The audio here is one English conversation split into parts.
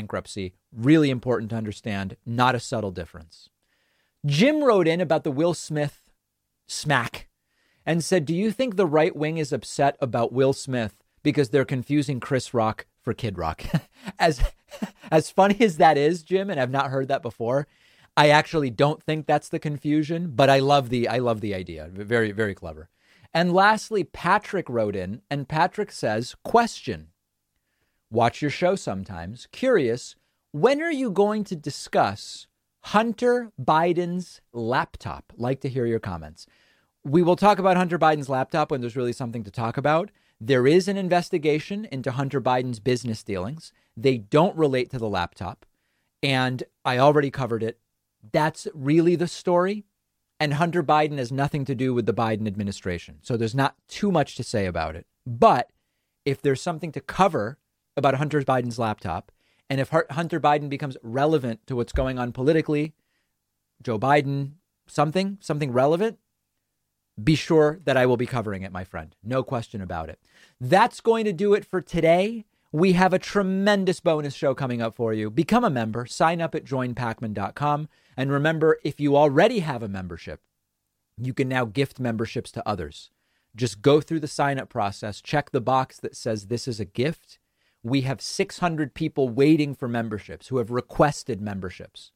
bankruptcy. Really important to understand, not a subtle difference. Jim wrote in about the Will Smith smack and said, do you think the right wing is upset about Will Smith because they're confusing Chris Rock for Kid Rock? As funny as that is, Jim, and I've not heard that before, I actually don't think that's the confusion, but I love the idea. Very, very clever. And lastly, Patrick wrote in, and Patrick says, question, watch your show sometimes. Curious, when are you going to discuss Hunter Biden's laptop? Like to hear your comments. We will talk about Hunter Biden's laptop when there's really something to talk about. There is an investigation into Hunter Biden's business dealings. They don't relate to the laptop. And I already covered it. That's really the story. And Hunter Biden has nothing to do with the Biden administration. So there's not too much to say about it. But if there's something to cover about Hunter Biden's laptop, and if Hunter Biden becomes relevant to what's going on politically, Joe Biden, something relevant, be sure that I will be covering it, my friend. No question about it. That's going to do it for today. We have a tremendous bonus show coming up for you. Become a member. Sign up at joinpacman.com. And remember, if you already have a membership, you can now gift memberships to others. Just go through the sign-up process. Check the box that says this is a gift. We have 600 people waiting for memberships who have requested memberships.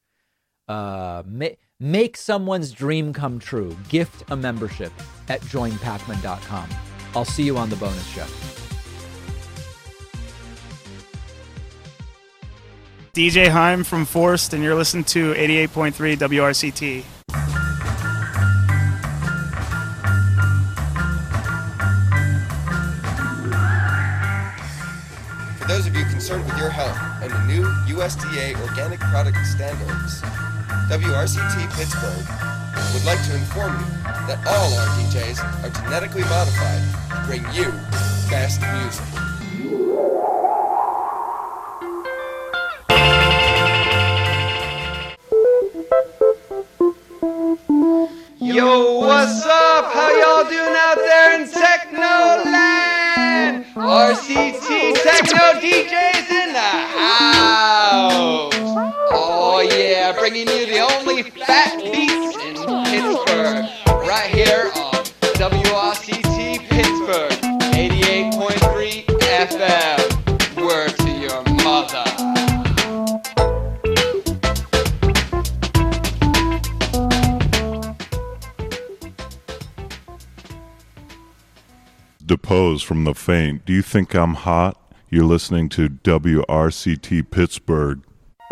Make someone's dream come true. Gift a membership at joinpacman.com. I'll see you on the bonus show. DJ Heim from Forced, and you're listening to 88.3 WRCT. For those of you concerned with your health and the new USDA organic product standards, WRCT Pittsburgh would like to inform you that all our DJs are genetically modified to bring you best music. Yo, what's up? How y'all doing out there in Technoland? RCT Techno DJs in the house. Oh yeah, bringing you the only fat beats in Pittsburgh. Right here on WRCT Pittsburgh, 88.3 FM. Word to your mother. Depose from the faint. Do you think I'm hot? You're listening to WRCT Pittsburgh.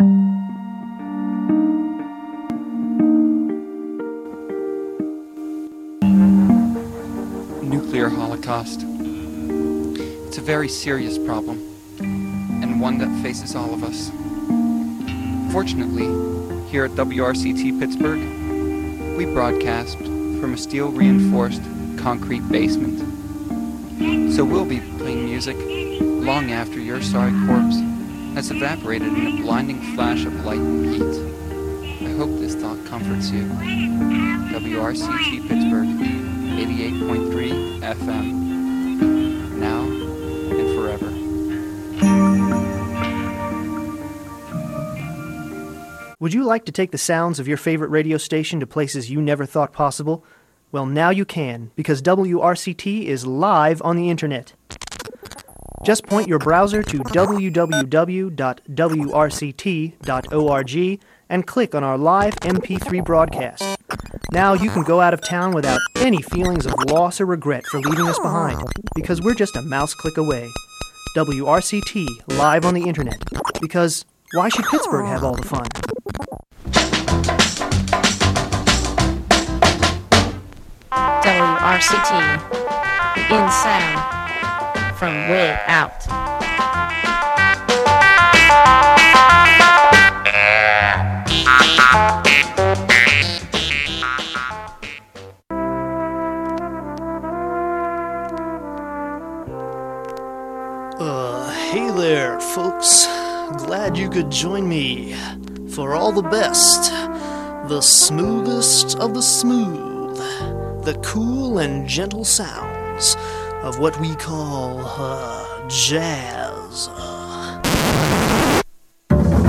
Nuclear holocaust. It's a very serious problem, and one that faces all of us. Fortunately, here at WRCT Pittsburgh, we broadcast from a steel-reinforced concrete basement. So we'll be playing music long after your sorry corpse has evaporated in a blinding flash of light and heat. I hope this thought comforts you. WRCT Pittsburgh, 88.3 FM. Now and forever. Would you like to take the sounds of your favorite radio station to places you never thought possible? Well, now you can, because WRCT is live on the internet. Just point your browser to www.wrct.org and click on our live MP3 broadcast. Now you can go out of town without any feelings of loss or regret for leaving us behind, because we're just a mouse click away. WRCT live on the internet, because why should Pittsburgh have all the fun? WRCT, in sound, from way out. Hey there, folks. Glad you could join me for all the best, the smoothest of the smooth, the cool and gentle sounds of what we call jazz.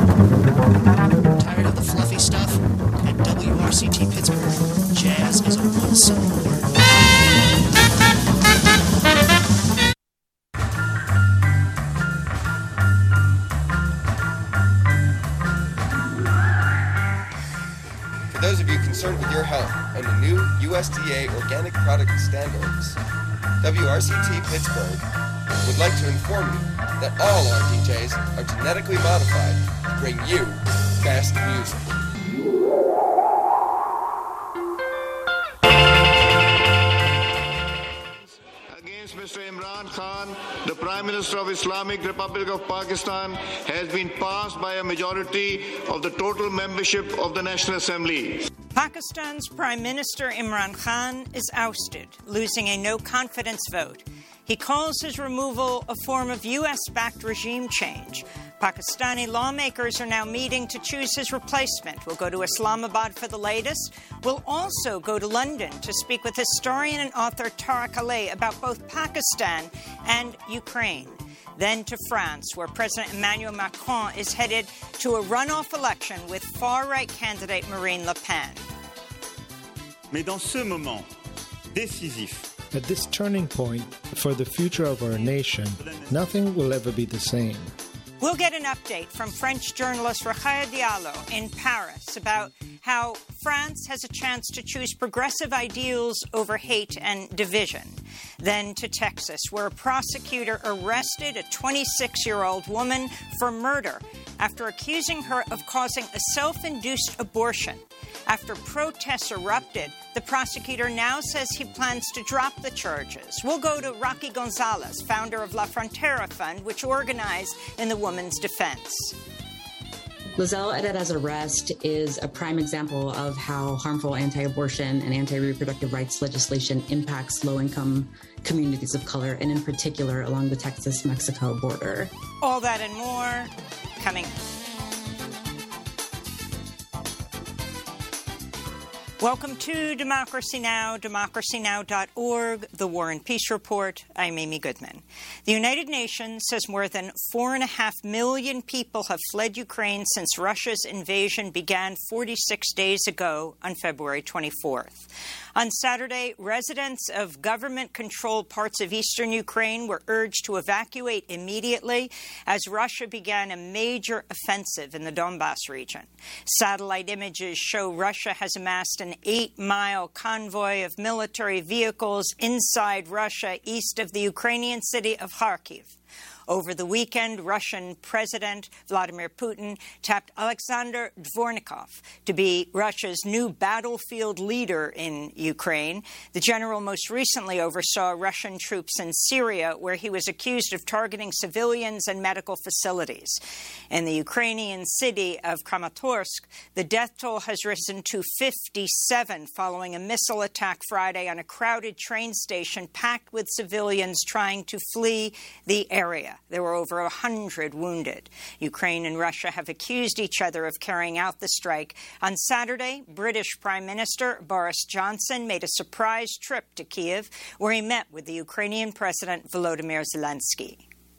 concerned with your health and the new USDA organic product standards. WRCT Pittsburgh would like to inform you that all our DJs are genetically modified to bring you best music. Against Mr. Imran Khan, the Prime Minister of Islamic Republic of Pakistan has been passed by a majority of the total membership of the National Assembly. Pakistan's Prime Minister Imran Khan is ousted, losing a no-confidence vote. He calls his removal a form of U.S.-backed regime change. Pakistani lawmakers are now meeting to choose his replacement. We'll go to Islamabad for the latest. We'll also go to London to speak with historian and author Tariq Ali about both Pakistan and Ukraine. Then to France, where President Emmanuel Macron is headed to a runoff election with far-right candidate Marine Le Pen. Mais dans ce moment décisif, at this turning point for the future of our nation, nothing will ever be the same. We'll get an update from French journalist Rokhaya Diallo in Paris about how France has a chance to choose progressive ideals over hate and division. Then to Texas, where a prosecutor arrested a 26-year-old woman for murder after accusing her of causing a self-induced abortion. After protests erupted, the prosecutor now says he plans to drop the charges. We'll go to Rocky Gonzalez, founder of La Frontera Fund, which organized in the woman's defense. Lizelle Herrera's arrest is a prime example of how harmful anti-abortion and anti-reproductive rights legislation impacts low-income communities of color, and in particular along the Texas-Mexico border. All that and more coming. Welcome to Democracy Now!, democracynow.org, The War and Peace Report. I'm Amy Goodman. The United Nations says more than 4.5 million people have fled Ukraine since Russia's invasion began 46 days ago on February 24th. On Saturday, residents of government-controlled parts of eastern Ukraine were urged to evacuate immediately as Russia began a major offensive in the Donbas region. Satellite images show Russia has amassed an 8-mile convoy of military vehicles inside Russia east of the Ukrainian city of Kharkiv. Over the weekend, Russian President Vladimir Putin tapped Alexander Dvornikov to be Russia's new battlefield leader in Ukraine. The general most recently oversaw Russian troops in Syria, where he was accused of targeting civilians and medical facilities. In the Ukrainian city of Kramatorsk, the death toll has risen to 57 following a missile attack Friday on a crowded train station packed with civilians trying to flee the area. There were over 100 wounded. Ukraine and Russia have accused each other of carrying out the strike. On Saturday, British Prime Minister Boris Johnson made a surprise trip to Kyiv, where he met with the Ukrainian President Volodymyr Zelensky.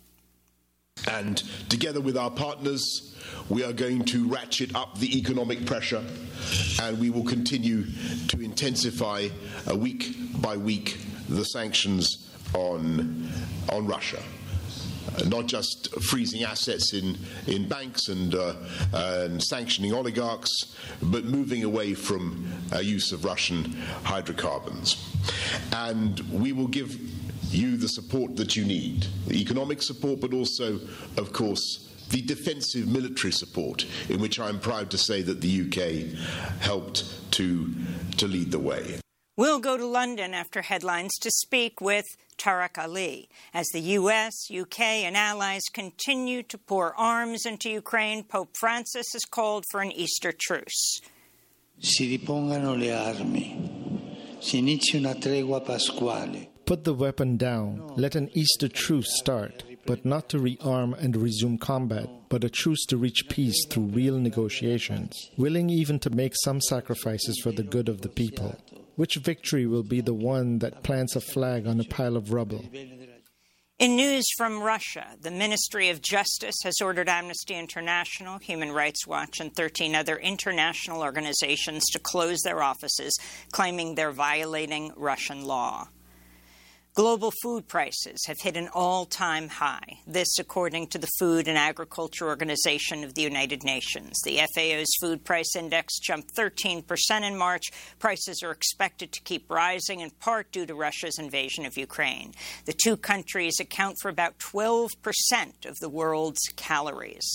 And together with our partners, we are going to ratchet up the economic pressure, and we will continue to intensify week by week the sanctions on Russia. Not just freezing assets in banks and sanctioning oligarchs, but moving away from use of Russian hydrocarbons. And we will give you the support that you need, the economic support, but also, of course, the defensive military support, in which I'm proud to say that the UK helped to lead the way. We'll go to London after headlines to speak with Tariq Ali. As the U.S., UK, and allies continue to pour arms into Ukraine, Pope Francis has called for an Easter truce. Si ripongano le armi. Si inizi una tregua pasquale. Put the weapon down. Let an Easter truce start, but not to rearm and resume combat, but a truce to reach peace through real negotiations, willing even to make some sacrifices for the good of the people. Which victory will be the one that plants a flag on a pile of rubble? In news from Russia, the Ministry of Justice has ordered Amnesty International, Human Rights Watch, and 13 other international organizations to close their offices, claiming they're violating Russian law. Global food prices have hit an all-time high. This, according to the Food and Agriculture Organization of the United Nations. The FAO's food price index jumped 13% in March. Prices are expected to keep rising, in part due to Russia's invasion of Ukraine. The two countries account for about 12% of the world's calories.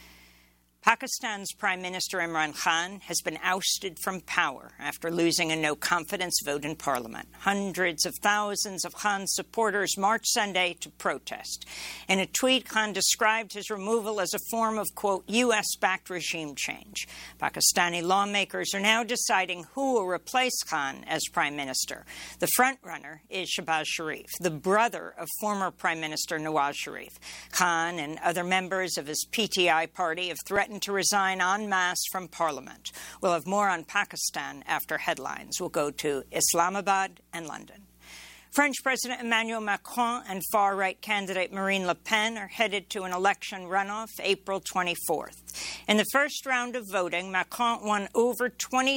Pakistan's Prime Minister Imran Khan has been ousted from power after losing a no-confidence vote in Parliament. Hundreds of thousands of Khan's supporters marched Sunday to protest. In a tweet, Khan described his removal as a form of, quote, U.S.-backed regime change. Pakistani lawmakers are now deciding who will replace Khan as Prime Minister. The frontrunner is Shehbaz Sharif, the brother of former Prime Minister Nawaz Sharif. Khan and other members of his PTI party have threatened to resign en masse from Parliament. We'll have more on Pakistan after headlines. We'll go to Islamabad and London. French President Emmanuel Macron and far-right candidate Marine Le Pen are headed to an election runoff April 24th. In the first round of voting, Macron won over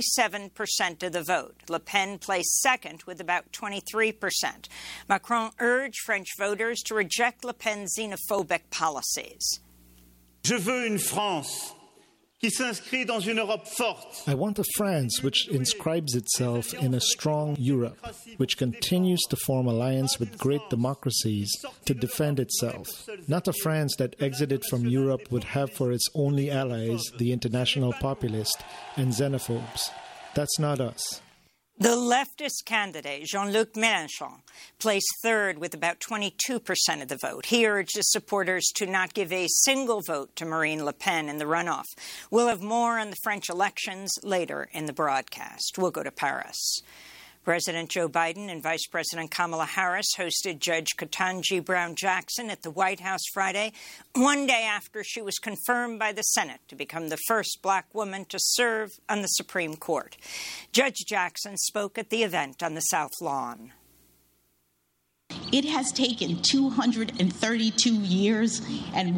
27% of the vote. Le Pen placed second with about 23%. Macron urged French voters to reject Le Pen's xenophobic policies. Je veux une France qui s'inscrit dans une Europe forte. I want a France which inscribes itself in a strong Europe, which continues to form alliance with great democracies to defend itself. Not a France that exited from Europe would have for its only allies the international populist and xenophobes. That's not us. The leftist candidate, Jean-Luc Mélenchon, placed third with about 22% of the vote. He urged his supporters to not give a single vote to Marine Le Pen in the runoff. We'll have more on the French elections later in the broadcast. We'll go to Paris. President Joe Biden and Vice President Kamala Harris hosted Judge Ketanji Brown Jackson at the White House Friday, one day after she was confirmed by the Senate to become the first black woman to serve on the Supreme Court. Judge Jackson spoke at the event on the South Lawn. It has taken 232 years and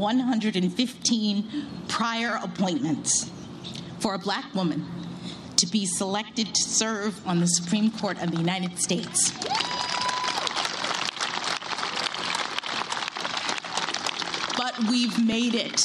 115 prior appointments for a black woman to be selected to serve on the Supreme Court of the United States. But we've made it.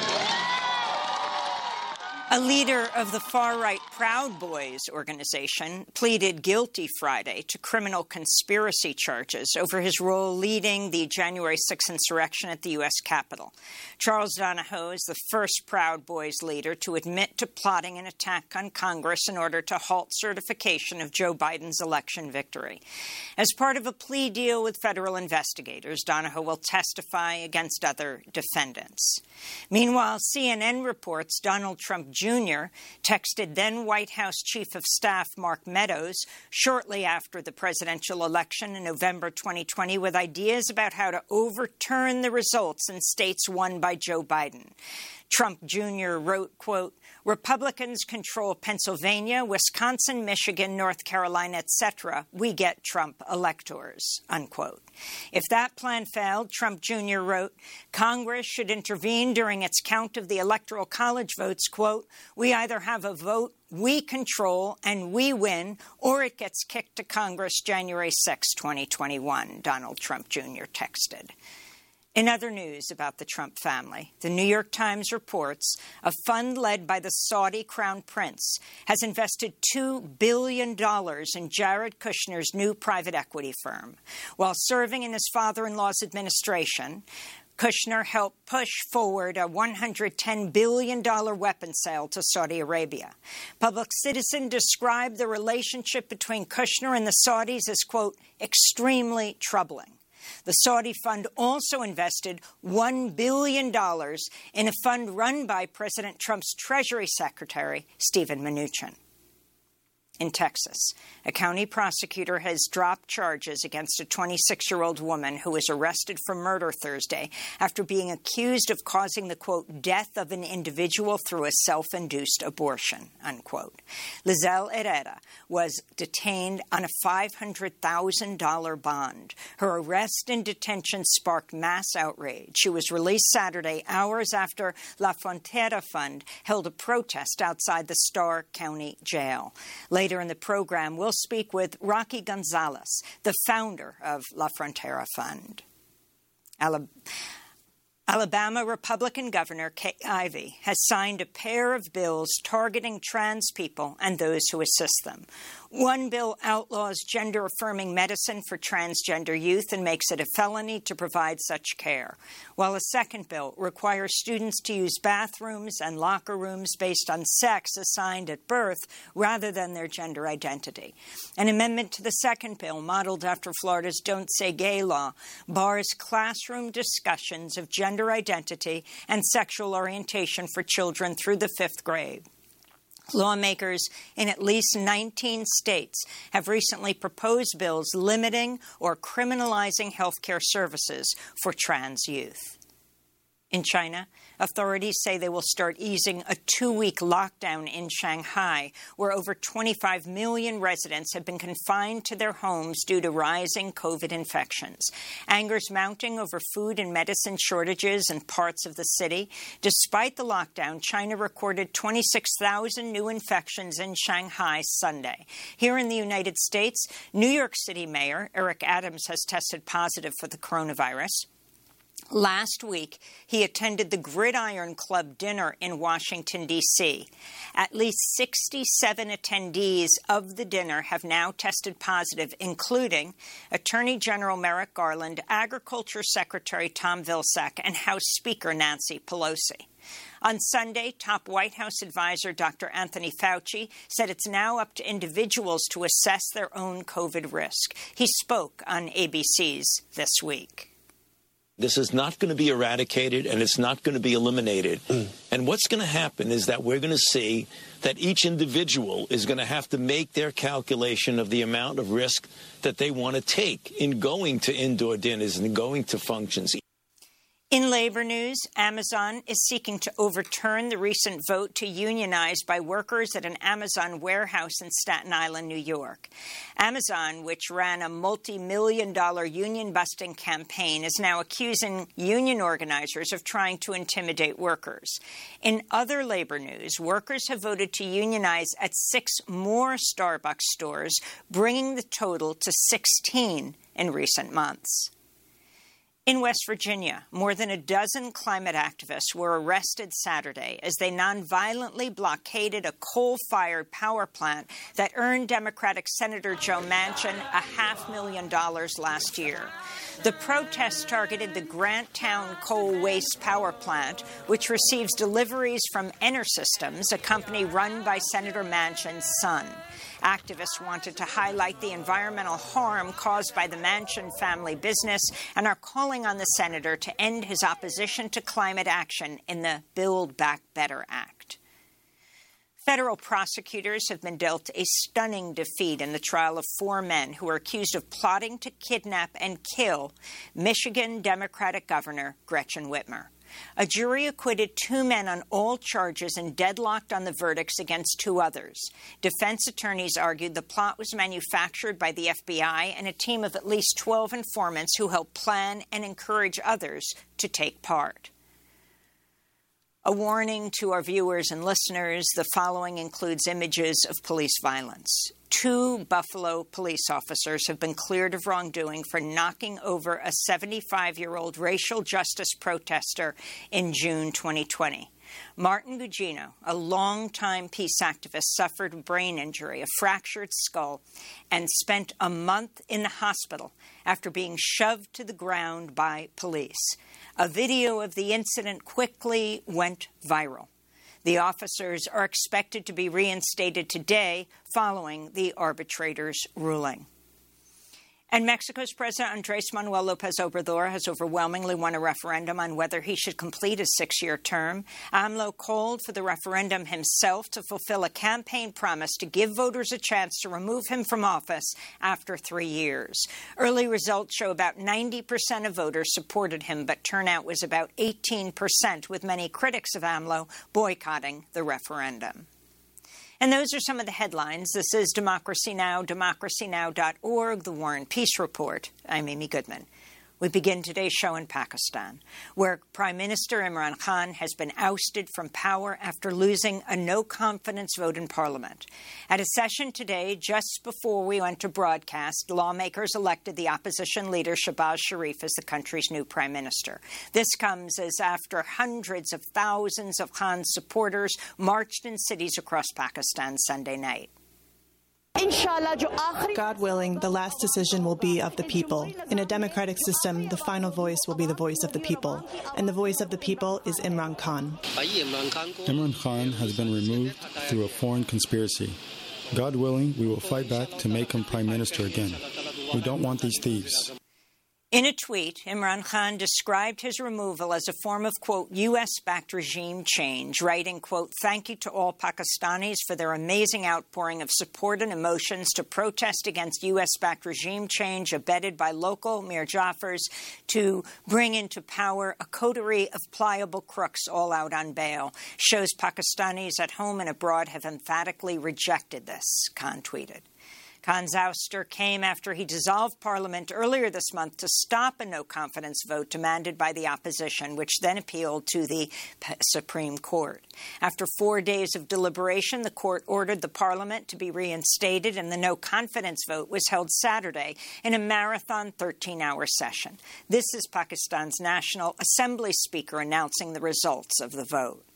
A leader of the far-right Proud Boys organization pleaded guilty Friday to criminal conspiracy charges over his role leading the January 6th insurrection at the U.S. Capitol. Charles Donahoe is the first Proud Boys leader to admit to plotting an attack on Congress in order to halt certification of Joe Biden's election victory. As part of a plea deal with federal investigators, Donahoe will testify against other defendants. Meanwhile, CNN reports Donald Trump Jr. texted then White House Chief of Staff Mark Meadows shortly after the presidential election in November 2020 with ideas about how to overturn the results in states won by Joe Biden. Trump Jr. wrote, quote, Republicans control Pennsylvania, Wisconsin, Michigan, North Carolina, etc. We get Trump electors, unquote. If that plan failed, Trump Jr. wrote, Congress should intervene during its count of the Electoral College votes, quote, we either have a vote we control and we win, or it gets kicked to Congress January 6, 2021, Donald Trump Jr. texted. In other news about the Trump family, the New York Times reports a fund led by the Saudi Crown Prince has invested $2 billion in Jared Kushner's new private equity firm. While serving in his father-in-law's administration, Kushner helped push forward a $110 billion weapons sale to Saudi Arabia. Public Citizen described the relationship between Kushner and the Saudis as, quote, extremely troubling. The Saudi fund also invested $1 billion in a fund run by President Trump's Treasury Secretary, Steven Mnuchin. In Texas, a county prosecutor has dropped charges against a 26-year-old woman who was arrested for murder Thursday after being accused of causing the, quote, death of an individual through a self-induced abortion, unquote. Lizelle Herrera was detained on a $500,000 bond. Her arrest and detention sparked mass outrage. She was released Saturday, hours after La Frontera Fund held a protest outside the Starr County Jail. Later Later in the program, we'll speak with Rocky Gonzalez, the founder of La Frontera Fund. Alabama Republican Governor Kay Ivey has signed a pair of bills targeting trans people and those who assist them. One bill outlaws gender-affirming medicine for transgender youth and makes it a felony to provide such care, while a second bill requires students to use bathrooms and locker rooms based on sex assigned at birth rather than their gender identity. An amendment to the second bill, modeled after Florida's Don't Say Gay law, bars classroom discussions of gender identity and sexual orientation for children through the 5th grade. Lawmakers in at least 19 states have recently proposed bills limiting or criminalizing health care services for trans youth. In China, authorities say they will start easing a 2-week lockdown in Shanghai, where over 25 million residents have been confined to their homes due to rising COVID infections. Anger's mounting over food and medicine shortages in parts of the city. Despite the lockdown, China recorded 26,000 new infections in Shanghai Sunday. Here in the United States, New York City Mayor Eric Adams has tested positive for the coronavirus. Last week, he attended the Gridiron Club dinner in Washington, D.C. At least 67 attendees of the dinner have now tested positive, including Attorney General Merrick Garland, Agriculture Secretary Tom Vilsack, and House Speaker Nancy Pelosi. On Sunday, top White House advisor Dr. Anthony Fauci said it's now up to individuals to assess their own COVID risk. He spoke on ABC's This Week. This is not going to be eradicated, and it's not going to be eliminated. And what's going to happen is that we're going to see that each individual is going to have to make their calculation of the amount of risk that they want to take in going to indoor dinners and going to functions. In labor news, Amazon is seeking to overturn the recent vote to unionize by workers at an Amazon warehouse in Staten Island, New York. Amazon, which ran a multi-million-dollar union-busting campaign, is now accusing union organizers of trying to intimidate workers. In other labor news, workers have voted to unionize at 6 more Starbucks stores, bringing the total to 16 in recent months. In West Virginia, more than a dozen climate activists were arrested Saturday as they nonviolently blockaded a coal-fired power plant that earned Democratic Senator Joe Manchin $500,000 last year. The protests targeted the Granttown Coal Waste Power Plant, which receives deliveries from Enersystems, a company run by Senator Manchin's son. Activists wanted to highlight the environmental harm caused by the Manchin family business and are calling on the senator to end his opposition to climate action in the Build Back Better Act. Federal prosecutors have been dealt a stunning defeat in the trial of 4 men who are accused of plotting to kidnap and kill Michigan Democratic Governor Gretchen Whitmer. A jury acquitted 2 men on all charges and deadlocked on the verdicts against 2 others. Defense attorneys argued the plot was manufactured by the FBI and a team of at least 12 informants who helped plan and encourage others to take part. A warning to our viewers and listeners, the following includes images of police violence. 2 Buffalo police officers have been cleared of wrongdoing for knocking over a 75-year-old racial justice protester in June 2020. Martin Gugino, a longtime peace activist, suffered a brain injury, a fractured skull, and spent a month in the hospital after being shoved to the ground by police. A video of the incident quickly went viral. The officers are expected to be reinstated today following the arbitrator's ruling. And Mexico's President Andrés Manuel López Obrador has overwhelmingly won a referendum on whether he should complete his 6-year term. AMLO called for the referendum himself to fulfill a campaign promise to give voters a chance to remove him from office after 3 years. Early results show about 90% of voters supported him, but turnout was about 18%, with many critics of AMLO boycotting the referendum. And those are some of the headlines. This is Democracy Now!, democracynow.org, The War and Peace Report. I'm Amy Goodman. We begin today's show in Pakistan, where Prime Minister Imran Khan has been ousted from power after losing a no-confidence vote in parliament. At a session today, just before we went to broadcast, lawmakers elected the opposition leader Shehbaz Sharif as the country's new prime minister. This comes as after hundreds of thousands of Khan's supporters marched in cities across Pakistan Sunday night. God willing, the last decision will be of the people. In a democratic system, the final voice will be the voice of the people. And the voice of the people is Imran Khan. Imran Khan has been removed through a foreign conspiracy. God willing, we will fight back to make him prime minister again. We don't want these thieves. In a tweet, Imran Khan described his removal as a form of, quote, U.S.-backed regime change, writing, quote, thank you to all Pakistanis for their amazing outpouring of support and emotions to protest against U.S.-backed regime change abetted by local Mir Jafars to bring into power a coterie of pliable crooks all out on bail. Shows Pakistanis at home and abroad have emphatically rejected this, Khan tweeted. Khan's ouster came after he dissolved parliament earlier this month to stop a no-confidence vote demanded by the opposition, which then appealed to the Supreme Court. After 4 days of deliberation, the court ordered the parliament to be reinstated, and the no-confidence vote was held Saturday in a marathon 13-hour session. This is Pakistan's National Assembly Speaker announcing the results of the vote.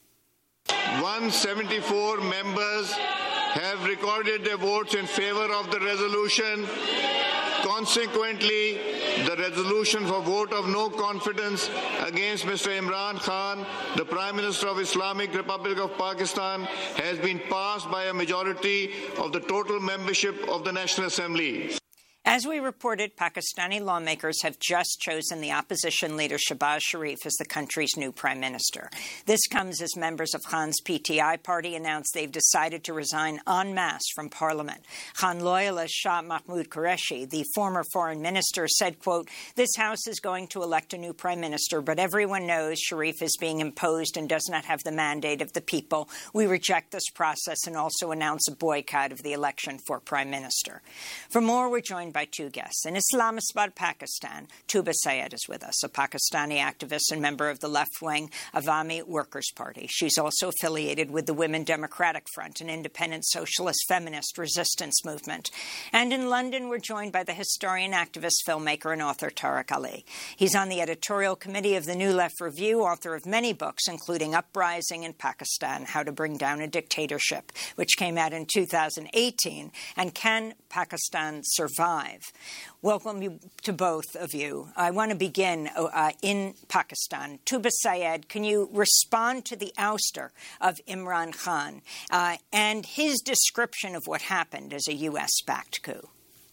174 members have recorded their votes in favor of the resolution. Consequently, the resolution for vote of no confidence against Mr. Imran Khan, the Prime Minister of Islamic Republic of Pakistan, has been passed by a majority of the total membership of the National Assembly. As we reported, Pakistani lawmakers have just chosen the opposition leader Shehbaz Sharif as the country's new prime minister. This comes as members of Khan's PTI party announced they've decided to resign en masse from parliament. Khan loyalist Shah Mahmood Qureshi, the former foreign minister, said, quote, this House is going to elect a new prime minister, but everyone knows Sharif is being imposed and does not have the mandate of the people. We reject this process and also announce a boycott of the election for prime minister. For more, we're joined by two guests. In Islamabad, Pakistan, Tuba Sayed is with us, a Pakistani activist and member of the left-wing Awami Workers' Party. She's also affiliated with the Women Democratic Front, an independent socialist feminist resistance movement. And in London, we're joined by the historian, activist, filmmaker, and author Tariq Ali. He's on the editorial committee of the New Left Review, author of many books, including Uprising in Pakistan, How to Bring Down a Dictatorship, which came out in 2018, and Can Pakistan Survive? Welcome you to both of you. I want to begin in Pakistan. Tuba Sayed, can you respond to the ouster of Imran Khan and his description of what happened as a U.S.-backed coup?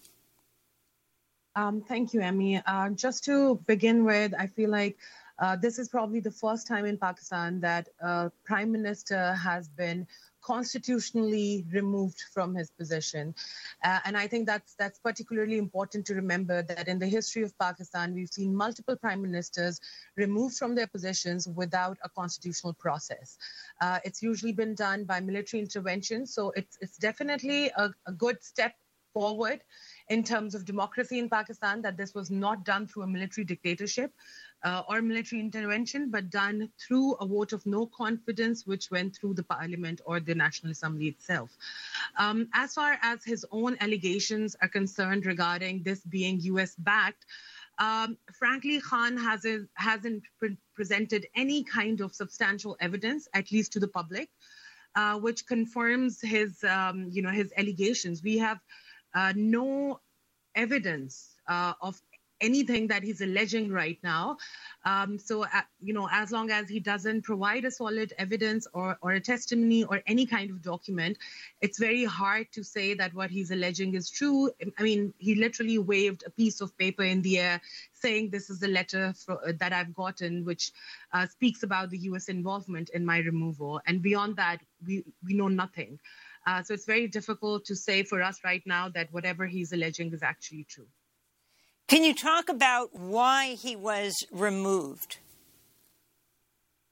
Thank you, Emmy. Just to begin with, I feel like this is probably the first time in Pakistan that a prime minister has been constitutionally removed from his position. And I think that's particularly important to remember that in the history of Pakistan, we've seen multiple prime ministers removed from their positions without a constitutional process. It's usually been done by military intervention. So it's definitely a good step forward in terms of democracy in Pakistan, that this was not done through a military dictatorship or military intervention, but done through a vote of no confidence, which went through the parliament or the National Assembly itself. As far as his own allegations are concerned regarding this being US-backed, frankly, Khan hasn't presented any kind of substantial evidence, at least to the public, which confirms his allegations. We have no evidence of anything that he's alleging right now. So as long as he doesn't provide a solid evidence or a testimony or any kind of document, it's very hard to say that what he's alleging is true. I mean, he literally waved a piece of paper in the air saying this is the letter that I've gotten, which speaks about the U.S. involvement in my removal. And beyond that, we know nothing. So it's very difficult to say for us right now that whatever he's alleging is actually true. Can you talk about why he was removed?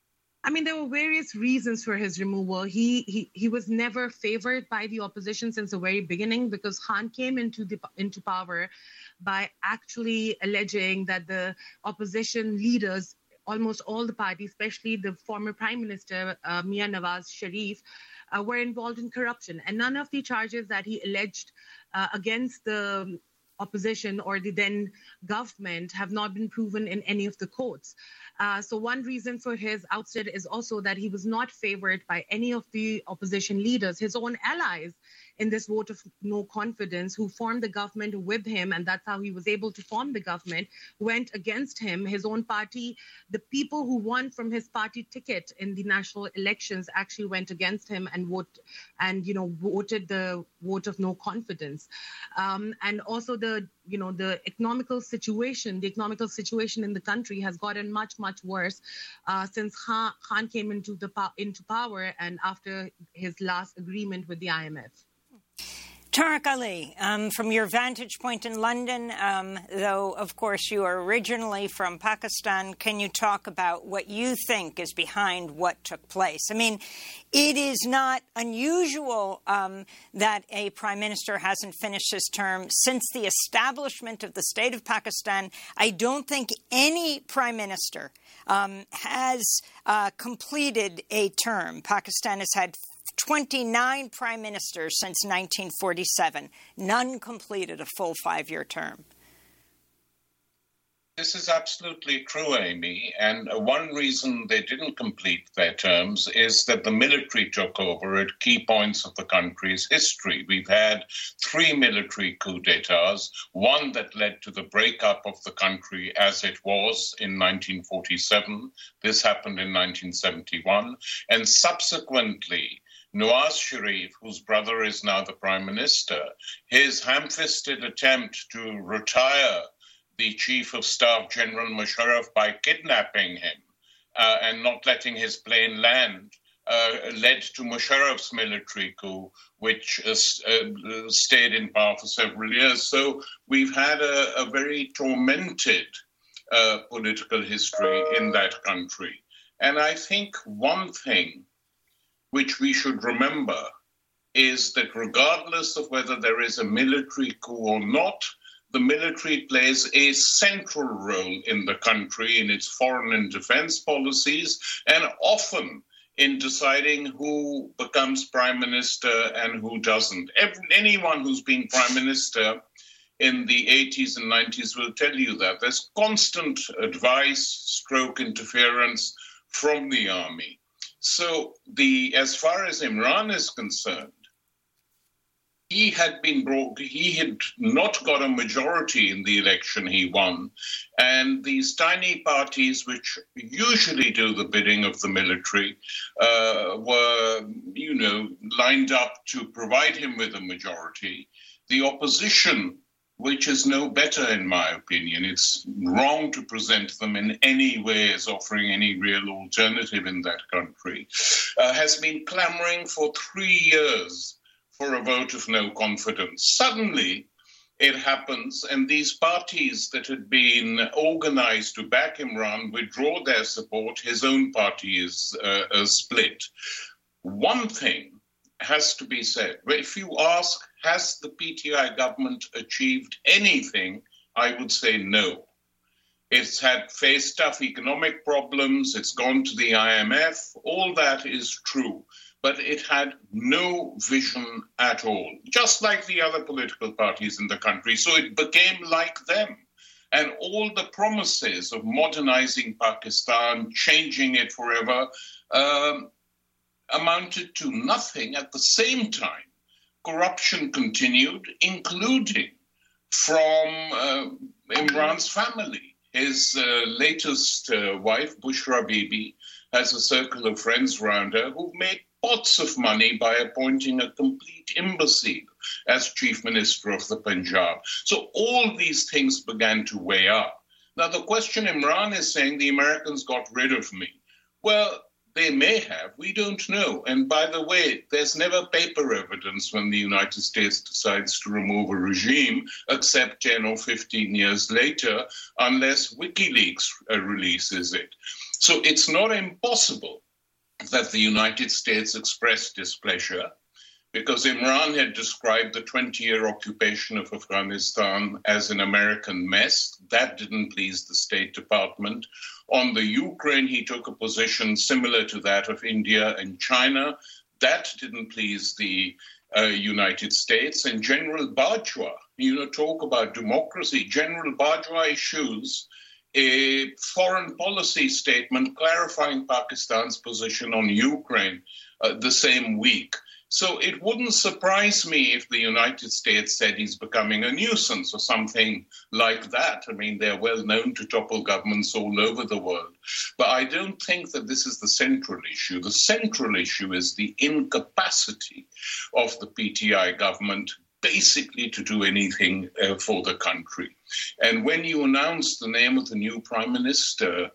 I mean, there were various reasons for his removal. He was never favored by the opposition since the very beginning, because Khan came into power by actually alleging that the opposition leaders, almost all the parties, especially the former Prime Minister, Mia Nawaz Sharif, were involved in corruption. And none of the charges that he alleged against the opposition or the then government have not been proven in any of the courts. So one reason for his ousted is also that he was not favored by any of the opposition leaders, his own allies in this vote of no confidence, who formed the government with him, and that's how he was able to form the government, went against him. His own party, the people who won from his party ticket in the national elections actually went against him and voted the vote of no confidence. And also the economical situation in the country has gotten much worse since Khan came into power and after his last agreement with the IMF. Tariq Ali, from your vantage point in London, though, of course, you are originally from Pakistan, can you talk about what you think is behind what took place? I mean, it is not unusual that a prime minister hasn't finished his term. Since the establishment of the state of Pakistan, I don't think any prime minister has completed a term. Pakistan has had 29 prime ministers since 1947. None completed a full 5-year term. This is absolutely true, Amy. And one reason they didn't complete their terms is that the military took over at key points of the country's history. We've had 3 military coups d'etats, one that led to the breakup of the country as it was in 1947. This happened in 1971. And subsequently, Nawaz Sharif, whose brother is now the prime minister, his ham-fisted attempt to retire the chief of staff, General Musharraf, by kidnapping him and not letting his plane land, led to Musharraf's military coup, which stayed in power for several years. So we've had a very tormented political history in that country. And I think one thing which we should remember is that regardless of whether there is a military coup or not, the military plays a central role in the country in its foreign and defense policies, and often in deciding who becomes prime minister and who doesn't. Anyone who's been prime minister in the 80s and 90s will tell you that. There's constant advice, interference from the army. So as far as Imran is concerned, he had not got a majority in the election he won. And these tiny parties, which usually do the bidding of the military, were, lined up to provide him with a majority. The opposition, which is no better in my opinion, it's wrong to present them in any way as offering any real alternative in that country, has been clamoring for 3 years for a vote of no confidence. Suddenly, it happens, and these parties that had been organized to back Imran withdraw their support. His own party is split. One thing has to be said. If you ask, has the PTI government achieved anything, I would say no. It's faced tough economic problems, it's gone to the IMF, all that is true. But it had no vision at all, just like the other political parties in the country. So it became like them. And all the promises of modernizing Pakistan, changing it forever, amounted to nothing. At the same time, corruption continued, including from Imran's family. His latest wife, Bushra Bibi, has a circle of friends around her who've made pots of money by appointing a complete imbecile as chief minister of the Punjab. So all these things began to weigh up. Now, the question Imran is saying, the Americans got rid of me. Well, they may have. We don't know. And by the way, there's never paper evidence when the United States decides to remove a regime, except 10 or 15 years later, unless WikiLeaks releases it. So it's not impossible that the United States expressed displeasure because Imran had described the 20-year occupation of Afghanistan as an American mess. That didn't please the State Department. On the Ukraine, he took a position similar to that of India and China. That didn't please the United States. And General Bajwa, talk about democracy. General Bajwa issues a foreign policy statement clarifying Pakistan's position on Ukraine the same week. So it wouldn't surprise me if the United States said he's becoming a nuisance or something like that. I mean, they're well known to topple governments all over the world. But I don't think that this is the central issue. The central issue is the incapacity of the PTI government basically to do anything for the country. And when you announce the name of the new prime minister,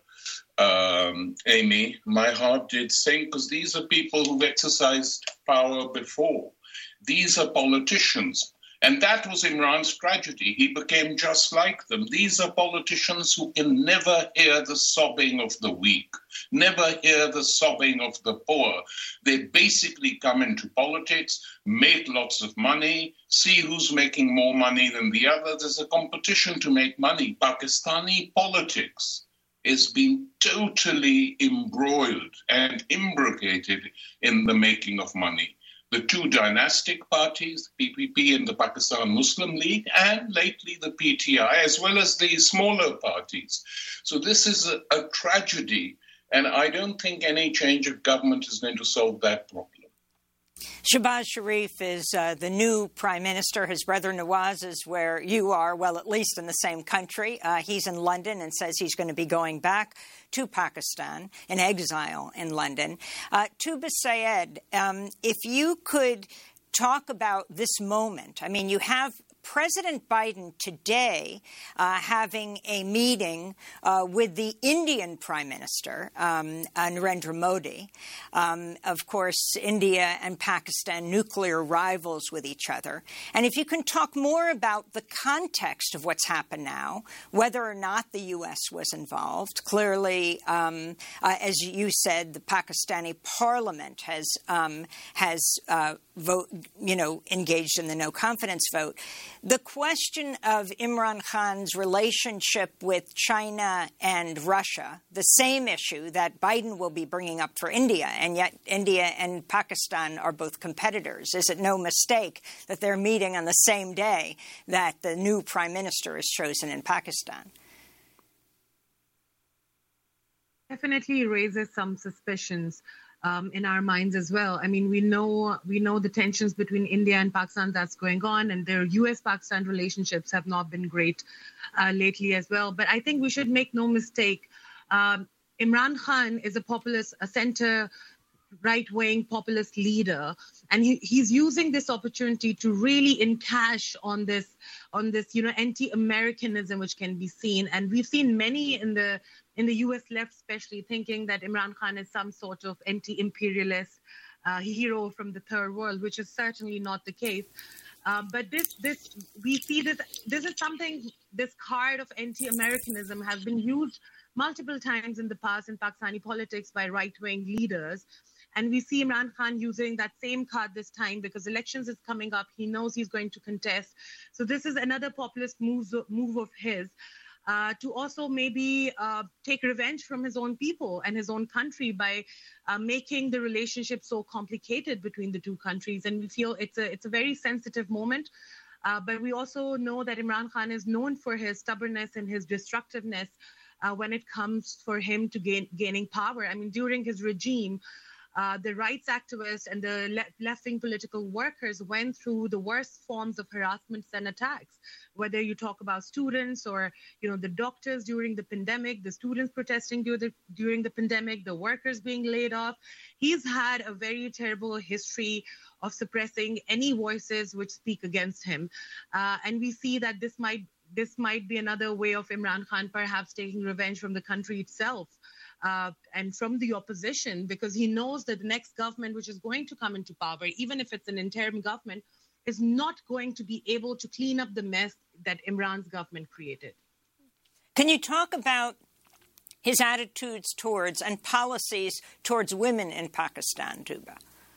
Amy, my heart did sink, because these are people who've exercised power before. These are politicians. And that was Imran's tragedy. He became just like them. These are politicians who can never hear the sobbing of the weak, never hear the sobbing of the poor. They basically come into politics, make lots of money, see who's making more money than the other. There's a competition to make money. Pakistani politics is being totally embroiled and imbricated in the making of money. The two dynastic parties, the PPP and the Pakistan Muslim League, and lately the PTI, as well as the smaller parties. So this is a tragedy, and I don't think any change of government is going to solve that problem. Shehbaz Sharif is the new prime minister. His brother Nawaz is where you are, well, at least in the same country. He's in London and says he's going to be going back to Pakistan, in exile in London. Tuba Sayed, if you could talk about this moment. I mean, you have President Biden today having a meeting with the Indian Prime Minister, Narendra Modi. Of course, India and Pakistan, nuclear rivals with each other. And if you can talk more about the context of what's happened now, whether or not the U.S. was involved. Clearly, as you said, the Pakistani parliament has engaged in the no confidence vote. The question of Imran Khan's relationship with China and Russia, the same issue that Biden will be bringing up for India, and yet India and Pakistan are both competitors. Is it no mistake that they're meeting on the same day that the new prime minister is chosen in Pakistan? Definitely raises some suspicions in our minds as well. I mean, we know the tensions between India and Pakistan that's going on, and their U.S.-Pakistan relationships have not been great lately as well. But I think we should make no mistake. Imran Khan is a center right-wing populist leader, and he's using this opportunity to really encash on this anti-Americanism which can be seen. And we've seen many in the U.S. left especially thinking that Imran Khan is some sort of anti-imperialist hero from the third world, which is certainly not the case. But we see this is something, this card of anti-Americanism has been used multiple times in the past in Pakistani politics by right-wing leaders. And we see Imran Khan using that same card this time because elections is coming up. He knows he's going to contest. So this is another populist move of his to also maybe take revenge from his own people and his own country by making the relationship so complicated between the two countries. And we feel it's a very sensitive moment. But we also know that Imran Khan is known for his stubbornness and his destructiveness when it comes for him to gaining power. I mean, during his regime, the rights activists and the left-wing political workers went through the worst forms of harassment and attacks, whether you talk about students or, the doctors during the pandemic, the students protesting during the pandemic, the workers being laid off. He's had a very terrible history of suppressing any voices which speak against him. And we see that this might be another way of Imran Khan perhaps taking revenge from the country itself. And from the opposition, because he knows that the next government which is going to come into power, even if it's an interim government, is not going to be able to clean up the mess that Imran's government created. Can you talk about his attitudes towards and policies towards women in Pakistan, Tuba?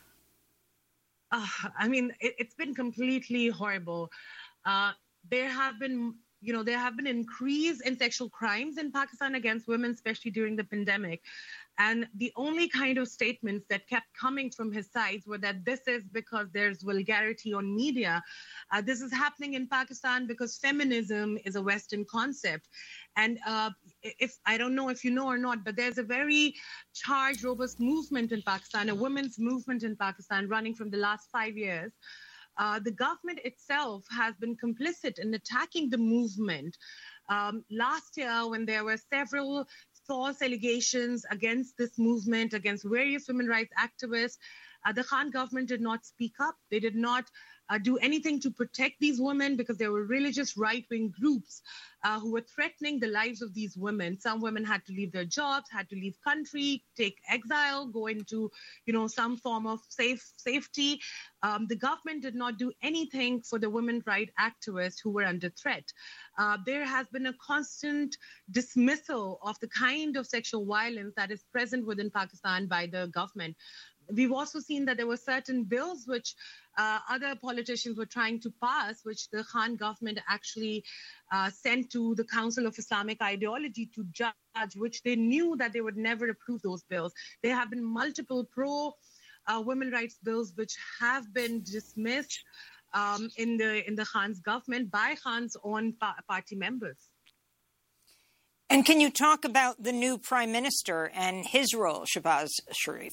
I mean, it's been completely horrible. There have been increase in sexual crimes in Pakistan against women, especially during the pandemic. And the only kind of statements that kept coming from his sides were that this is because there's vulgarity on media. This is happening in Pakistan because feminism is a Western concept. And I don't know if you know or not, but there's a very charged, robust movement in Pakistan, a women's movement in Pakistan running from the last 5 years. The government itself has been complicit in attacking the movement. Last year, when there were several false allegations against this movement, against various women rights activists, the Khan government did not speak up. They did not do anything to protect these women because there were religious right-wing groups who were threatening the lives of these women. Some women had to leave their jobs, had to leave country, take exile, go into, some form of safety. The government did not do anything for the women rights activists who were under threat. There has been a constant dismissal of the kind of sexual violence that is present within Pakistan by the government. We've also seen that there were certain bills which other politicians were trying to pass, which the Khan government actually sent to the Council of Islamic Ideology to judge, which they knew that they would never approve those bills. There have been multiple pro-women rights bills which have been dismissed in the Khan's government by Khan's own party members. And can you talk about the new prime minister and his role, Shehbaz Sharif?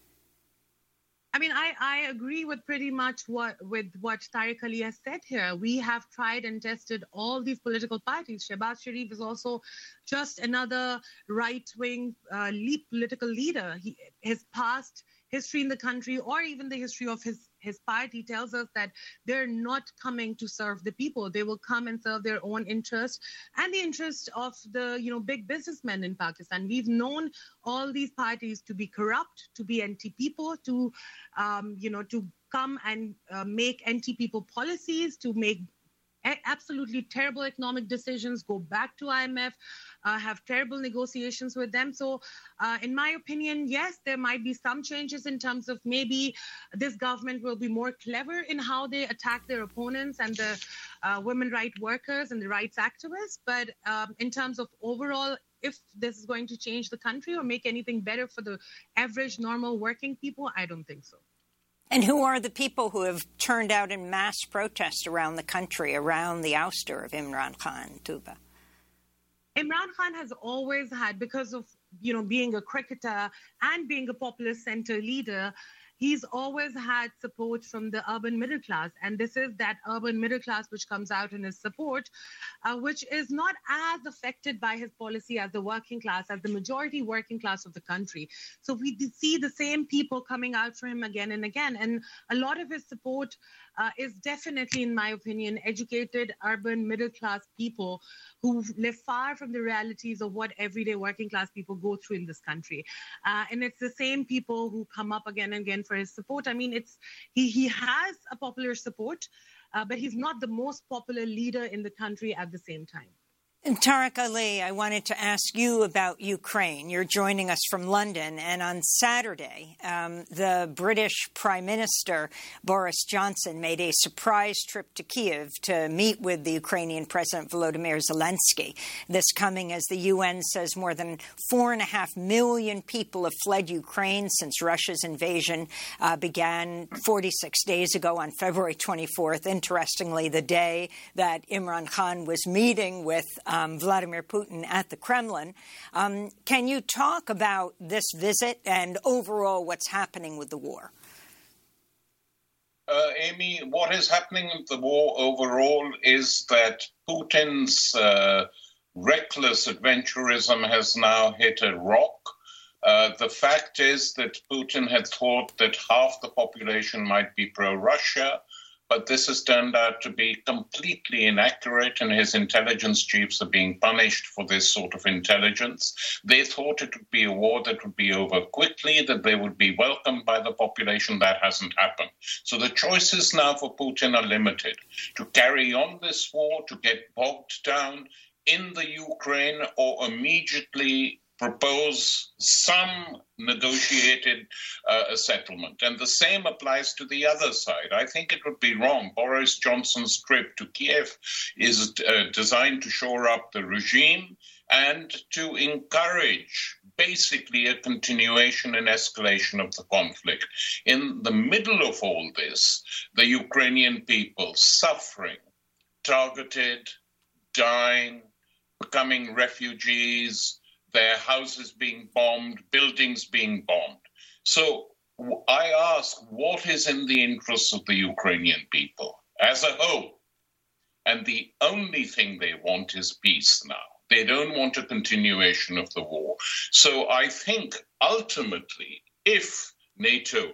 I mean, I agree with pretty much what Tariq Ali has said here. We have tried and tested all these political parties. Shehbaz Sharif is also just another right-wing political leader. His past history in the country, or even the history of his party, tells us that they're not coming to serve the people. They will come and serve their own interests and the interest of the big businessmen in Pakistan. We've known all these parties to be corrupt, to be anti-people, to come and make anti-people policies, to make absolutely terrible economic decisions, go back to IMF, have terrible negotiations with them. So in my opinion, yes, there might be some changes in terms of maybe this government will be more clever in how they attack their opponents and the women rights workers and the rights activists. But in terms of overall, if this is going to change the country or make anything better for the average, normal working people, I don't think so. And who are the people who have turned out in mass protest around the country around the ouster of Imran Khan, Tuba? Imran Khan has always had, because of being a cricketer and being a popular center leader, he's always had support from the urban middle class. And this is that urban middle class which comes out in his support, which is not as affected by his policy as the working class, as the majority working class of the country. So we see the same people coming out for him again and again. And a lot of his support is definitely, in my opinion, educated urban middle class people who live far from the realities of what everyday working class people go through in this country. And it's the same people who come up again and again for his support. I mean, he has a popular support, but he's not the most popular leader in the country at the same time. And Tariq Ali, I wanted to ask you about Ukraine. You're joining us from London, and on Saturday, the British Prime Minister, Boris Johnson, made a surprise trip to Kyiv to meet with the Ukrainian President Volodymyr Zelensky. This coming as the UN says more than 4.5 million people have fled Ukraine since Russia's invasion began 46 days ago on February 24th, interestingly, the day that Imran Khan was meeting with Vladimir Putin at the Kremlin. Can you talk about this visit and overall what's happening with the war? Amy, what is happening with the war overall is that Putin's reckless adventurism has now hit a rock. The fact is that Putin had thought that half the population might be pro-Russia, but this has turned out to be completely inaccurate, and his intelligence chiefs are being punished for this sort of intelligence. They thought it would be a war that would be over quickly, that they would be welcomed by the population. That hasn't happened. So the choices now for Putin are limited: to carry on this war, to get bogged down in the Ukraine, or immediately propose some negotiated settlement. And the same applies to the other side. I think it would be wrong. Boris Johnson's trip to Kiev is designed to shore up the regime and to encourage basically a continuation and escalation of the conflict. In the middle of all this, the Ukrainian people suffering, targeted, dying, becoming refugees, their houses being bombed, buildings being bombed. So I ask, what is in the interests of the Ukrainian people as a whole? And the only thing they want is peace now. They don't want a continuation of the war. So I think ultimately, if NATO,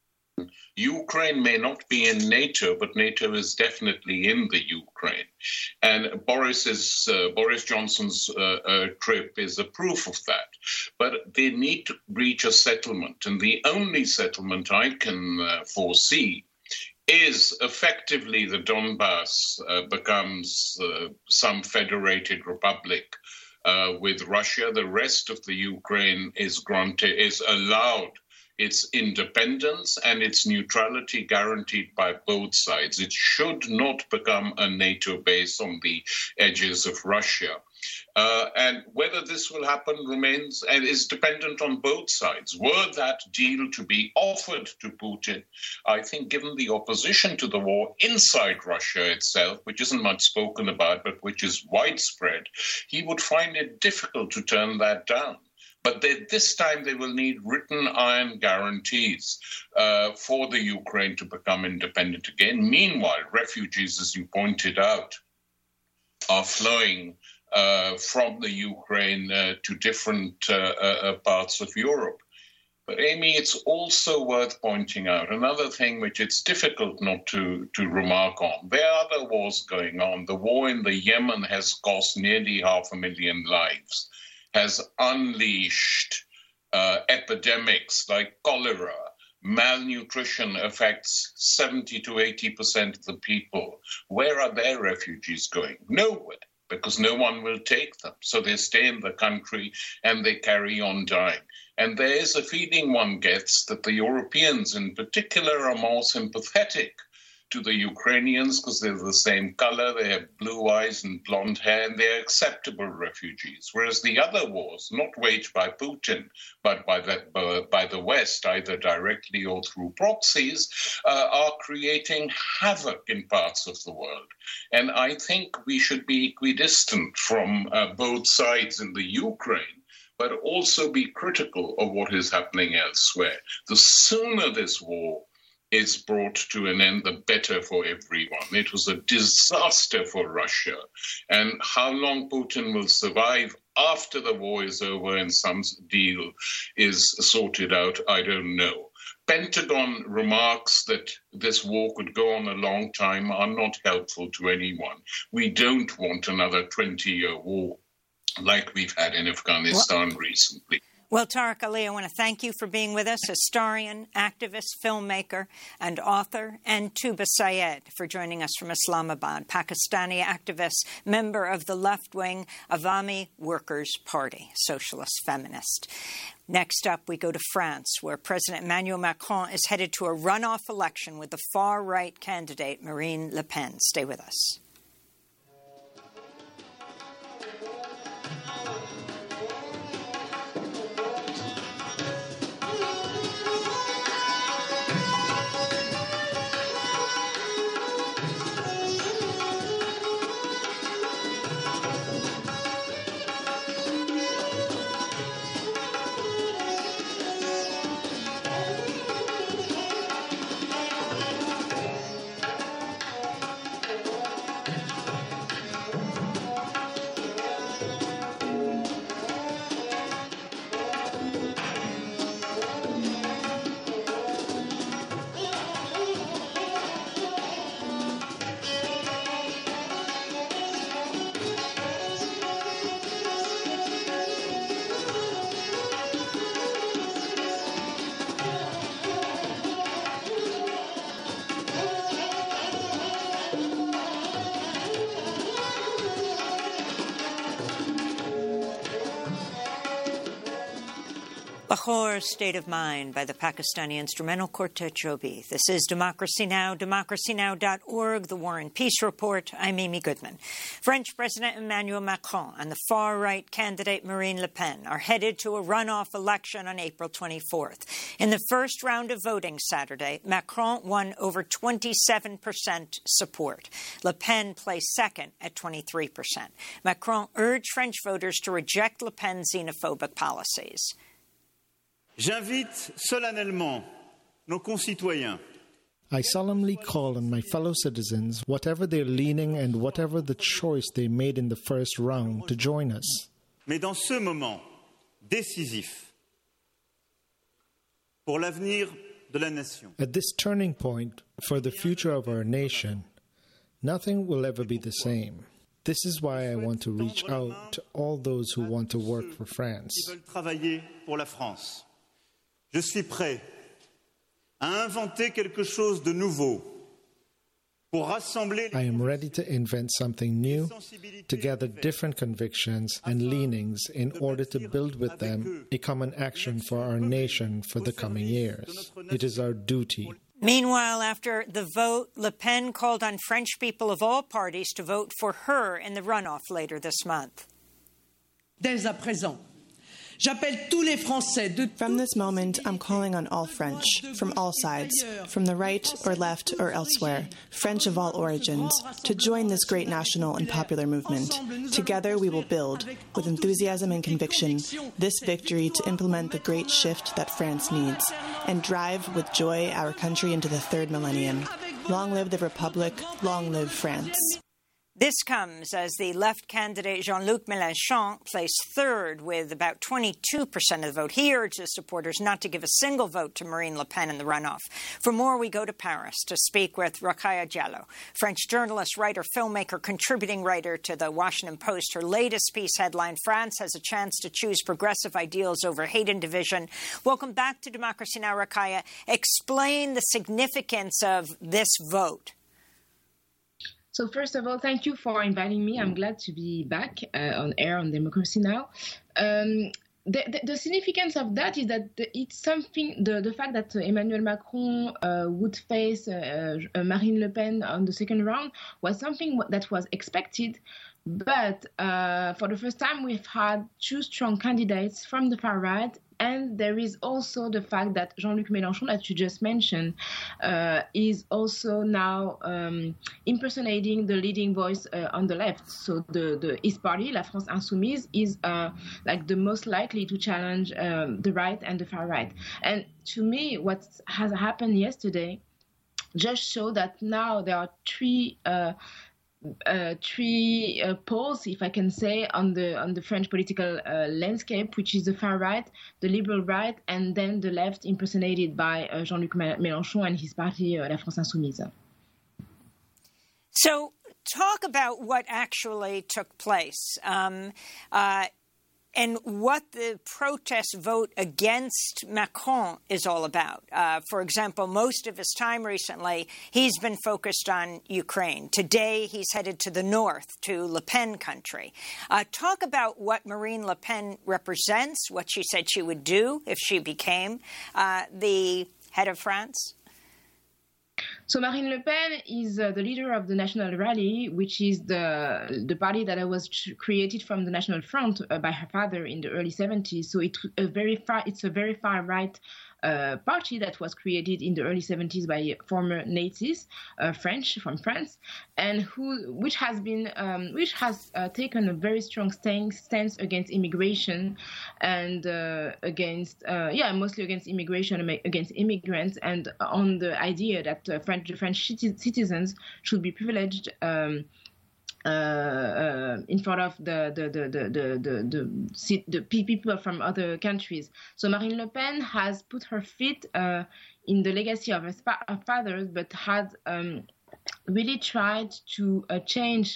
Ukraine may not be in NATO, but NATO is definitely in the Ukraine. And Boris Johnson's trip is a proof of that. But they need to reach a settlement. And the only settlement I can foresee is effectively the Donbass becomes some federated republic with Russia. The rest of the Ukraine is allowed its independence and its neutrality guaranteed by both sides. It should not become a NATO base on the edges of Russia. And whether this will happen remains and is dependent on both sides. Were that deal to be offered to Putin, I think given the opposition to the war inside Russia itself, which isn't much spoken about, but which is widespread, he would find it difficult to turn that down. But this time they will need written iron guarantees for the Ukraine to become independent again. Meanwhile, refugees, as you pointed out, are flowing from the Ukraine to different parts of Europe. But Amy, it's also worth pointing out another thing which it's difficult not to remark on. There are other wars going on. The war in the Yemen has cost nearly 500,000 lives, has unleashed epidemics like cholera. Malnutrition affects 70 to 80% of the people. Where are their refugees going? Nowhere, because no one will take them. So they stay in the country and they carry on dying. And there is a feeling one gets that the Europeans in particular are more sympathetic to the Ukrainians because they're the same color, they have blue eyes and blonde hair, and they're acceptable refugees. Whereas the other wars, not waged by Putin, but by the West, either directly or through proxies, are creating havoc in parts of the world. And I think we should be equidistant from both sides in the Ukraine, but also be critical of what is happening elsewhere. The sooner this war is brought to an end, the better for everyone. It was a disaster for Russia. And how long Putin will survive after the war is over and some deal is sorted out, I don't know. Pentagon remarks that this war could go on a long time are not helpful to anyone. We don't want another 20-year war like we've had in Afghanistan recently. Well, Tariq Ali, I want to thank you for being with us, historian, activist, filmmaker, and author, and Tuba Sayed for joining us from Islamabad, Pakistani activist, member of the left-wing Awami Workers' Party, socialist feminist. Next up, we go to France, where President Emmanuel Macron is headed to a runoff election with the far-right candidate Marine Le Pen. Stay with us. Lahore, State of Mind by the Pakistani instrumental quartet Joby. This is Democracy Now!, democracynow.org, The War and Peace Report. I'm Amy Goodman. French President Emmanuel Macron and the far-right candidate Marine Le Pen are headed to a runoff election on April 24th. In the first round of voting Saturday, Macron won over 27% support. Le Pen placed second at 23%. Macron urged French voters to reject Le Pen's xenophobic policies. J'invite solennellement nos concitoyens. I solemnly call on my fellow citizens, whatever their leaning and whatever the choice they made in the first round, to join us. Mais dans ce moment décisif pour l'avenir de la nation. At this turning point for the future of our nation, nothing will ever be the same. This is why I want to reach out to all those who want to work for France. Qui veulent travailler pour la France. Je suis prêt à inventer quelque chose de nouveau pour rassembler. I am ready to invent something new, to gather different convictions and leanings in order to build with them a common action for our nation for the coming years. It is our duty. Meanwhile, after the vote, Le Pen called on French people of all parties to vote for her in the runoff later this month. Dès à présent, j'appelle tous les Français de. From this moment, I'm calling on all French, from all sides, from the right or left or elsewhere, French of all origins, to join this great national and popular movement. Together we will build, with enthusiasm and conviction, this victory to implement the great shift that France needs, and drive with joy our country into the third millennium. Long live the Republic, long live France. This comes as the left candidate Jean-Luc Mélenchon placed third with about 22% of the vote. He urged his supporters not to give a single vote to Marine Le Pen in the runoff. For more, we go to Paris to speak with Rokhaya Diallo, French journalist, writer, filmmaker, contributing writer to The Washington Post. Her latest piece headlined, France has a chance to choose progressive ideals over hate and division. Welcome back to Democracy Now!, Rokhaya. Explain the significance of this vote. So first of all, thank you for inviting me. I'm glad to be back on air on Democracy Now! The significance of that is that it's something, the fact that Emmanuel Macron would face Marine Le Pen on the second round was something that was expected. But for the first time, we've had two strong candidates from the far right. And there is also the fact that Jean-Luc Mélenchon, that you just mentioned, is also now impersonating the leading voice on the left. So his party, La France Insoumise, is like the most likely to challenge the right and the far right. And to me, what has happened yesterday just showed that now there are three poles, if I can say, on the French political landscape, which is the far right, the liberal right, and then the left, impersonated by Jean-Luc Mélenchon and his party, La France Insoumise. So talk about what actually took place. And what the protest vote against Macron is all about. For example, most of his time recently, he's been focused on Ukraine. Today, he's headed to the north, to Le Pen country. Talk about what Marine Le Pen represents, what she said she would do if she became the head of France. So Marine Le Pen is the leader of the National Rally, which is the party that was created from the National Front by her father in the early 70s. So it's a very far right party that was created in the early 70s by former Nazis, French from France, and which has taken a very strong stance against immigration and mostly against immigration, against immigrants, and on the idea that French citizens should be privileged in front of the people from other countries. So Marine Le Pen has put her feet in the legacy of her fathers, but has really tried to change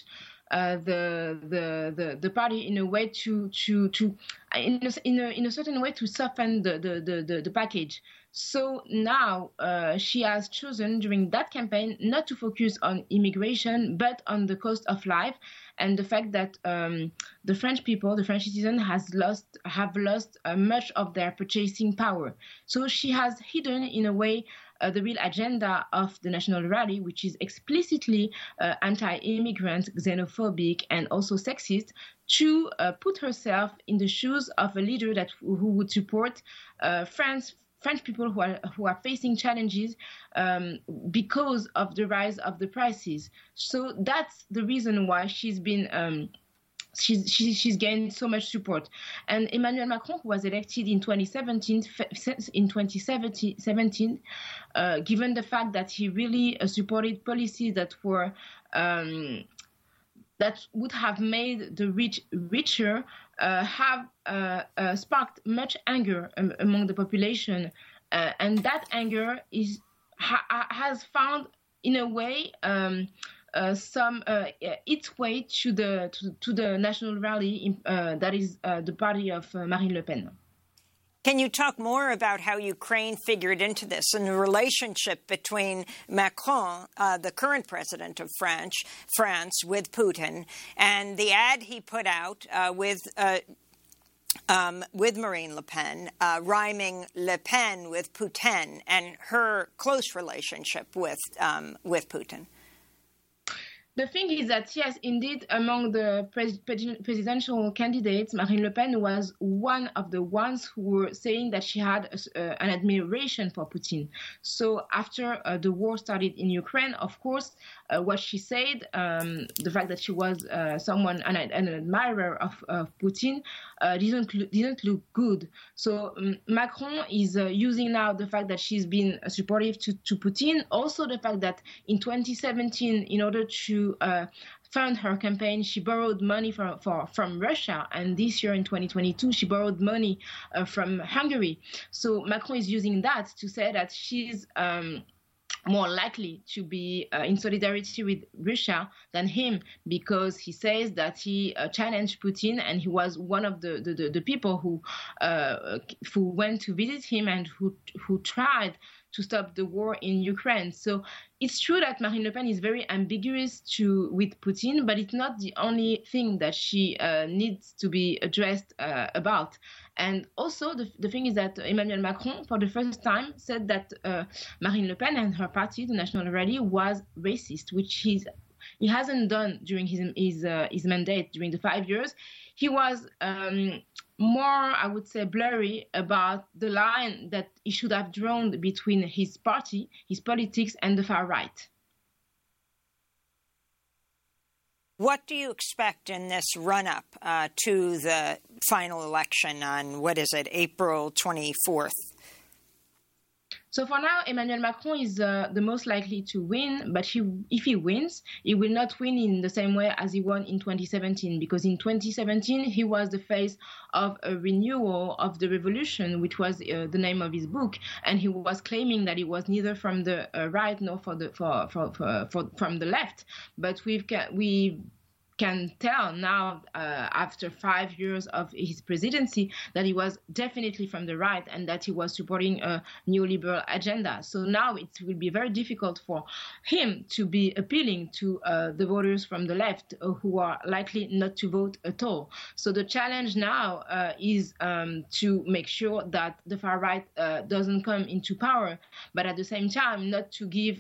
the party in a way in a certain way to soften the package. So now she has chosen during that campaign not to focus on immigration, but on the cost of life. and the fact that the French people, the French citizens, have lost much of their purchasing power. So she has hidden, in a way, the real agenda of the National Rally, which is explicitly anti-immigrant, xenophobic, and also sexist, to put herself in the shoes of a leader who would support French people who are facing challenges because of the rise of the prices. So that's the reason why she's been she's gained so much support. And Emmanuel Macron, who was elected in 2017, given the fact that he really supported policies that were that would have made the rich richer, have sparked much anger among the population, and that anger has found, in a way, its way to the National Rally, that is the party of Marine Le Pen. Can you talk more about how Ukraine figured into this and the relationship between Macron, the current president of France, with Putin, and the ad he put out with Marine Le Pen, rhyming Le Pen with Putin, and her close relationship with Putin? The thing is that, yes, indeed, among the presidential candidates, Marine Le Pen was one of the ones who were saying that she had an admiration for Putin. So after the war started in Ukraine, of course, what she said, the fact that she was an admirer of Putin, didn't look good. So Macron is using now the fact that she's been supportive to Putin, also the fact that in 2017, in order to fund her campaign, she borrowed money from Russia, and this year in 2022 she borrowed money from Hungary. So Macron is using that to say that she's more likely to be in solidarity with Russia than him, because he says that he challenged Putin, and he was one of the people who went to visit him and who tried to stop the war in Ukraine. So it's true that Marine Le Pen is very ambiguous with Putin, but it's not the only thing that she needs to be addressed about. And also the thing is that Emmanuel Macron, for the first time, said that Marine Le Pen and her party, the National Rally, was racist, which he hasn't done during his mandate during the 5 years. He was more, I would say, blurry about the line that he should have drawn between his party, his politics, and the far right. What do you expect in this run-up to the final election on, April 24th? So for now, Emmanuel Macron is the most likely to win, but if he wins, he will not win in the same way as he won in 2017, because in 2017 he was the face of a renewal of the revolution, which was the name of his book, and he was claiming that he was neither from the right nor from the left. But we can tell now, after 5 years of his presidency, that he was definitely from the right and that he was supporting a neoliberal agenda. So now it will be very difficult for him to be appealing to the voters from the left who are likely not to vote at all. So the challenge now is to make sure that the far right doesn't come into power, but at the same time not to give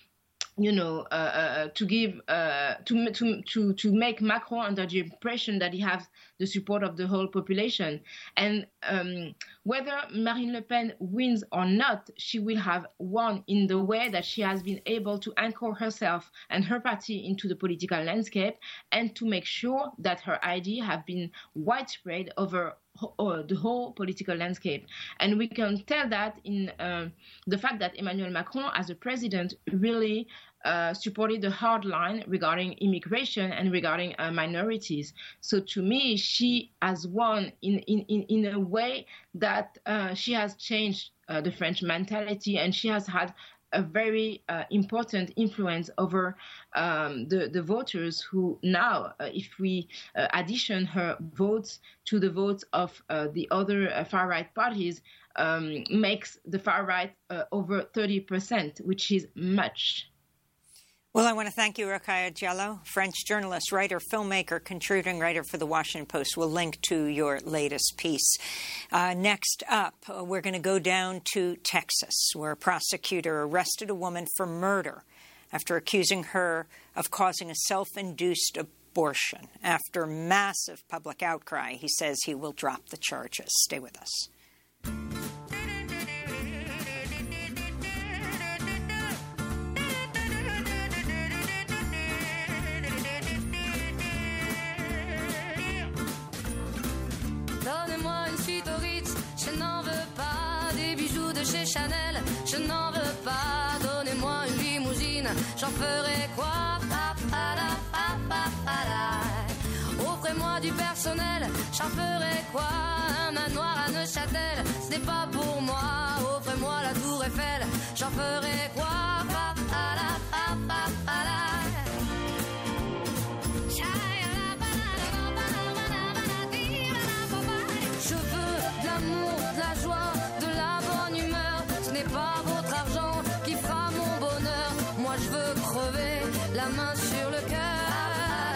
to make Macron under the impression that he has the support of the whole population. And whether Marine Le Pen wins or not, she will have won in the way that she has been able to anchor herself and her party into the political landscape, and to make sure that her ideas have been widespread over the whole political landscape. And we can tell that in the fact that Emmanuel Macron, as a president, really supported the hard line regarding immigration and regarding minorities. So to me, she has won in a way that she has changed the French mentality, and she has had a very important influence over the voters who now, if we addition her votes to the votes of the other far-right parties, makes the far-right over 30%, which is much. Well, I want to thank you, Rokhaya Diallo, French journalist, writer, filmmaker, contributing writer for The Washington Post. We'll link to your latest piece. Next up, we're going to go down to Texas, where a prosecutor arrested a woman for murder after accusing her of causing a self-induced abortion. After massive public outcry, he says he will drop the charges. Stay with us. Donnez-moi une suite au Ritz, je n'en veux pas. Des bijoux de chez Chanel, je n'en veux pas. Donnez-moi une limousine, j'en ferai quoi? Offrez-moi du personnel, j'en ferai quoi? Un manoir à Neuchâtel, ce n'est pas pour moi. Offrez-moi la tour Eiffel, j'en ferai quoi? Je veux de l'amour, de la joie, de la bonne humeur. Ce n'est pas votre argent qui fera mon bonheur. Moi je veux crever, la main sur le cœur.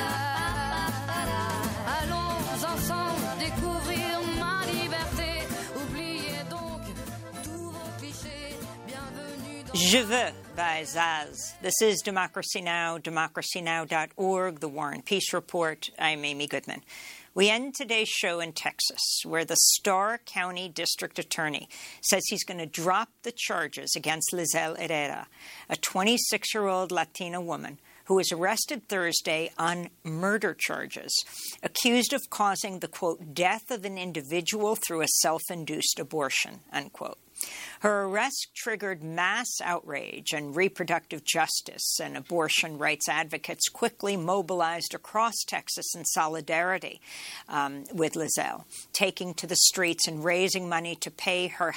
Allons ensemble découvrir ma liberté. Oubliez donc tous vos clichés. Bienvenue dans... Je veux by Zaz. This is Democracy Now!, democracynow.org, The War and Peace Report. I'm Amy Goodman. We end today's show in Texas, where the Starr County District Attorney says he's going to drop the charges against Lizelle Herrera, a 26-year-old Latina woman who was arrested Thursday on murder charges, accused of causing the, quote, death of an individual through a self-induced abortion, unquote. Her arrest triggered mass outrage, and reproductive justice and abortion rights advocates quickly mobilized across Texas in solidarity with Lizelle, taking to the streets and raising money to pay her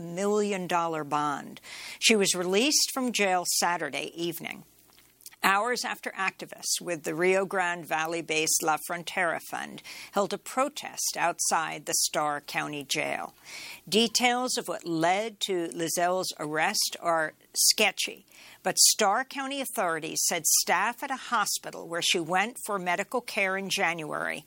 $500,000 bond. She was released from jail Saturday evening, hours after activists with the Rio Grande Valley-based La Frontera Fund held a protest outside the Starr County Jail. Details of what led to Lizelle's arrest are sketchy, but Starr County authorities said staff at a hospital where she went for medical care in January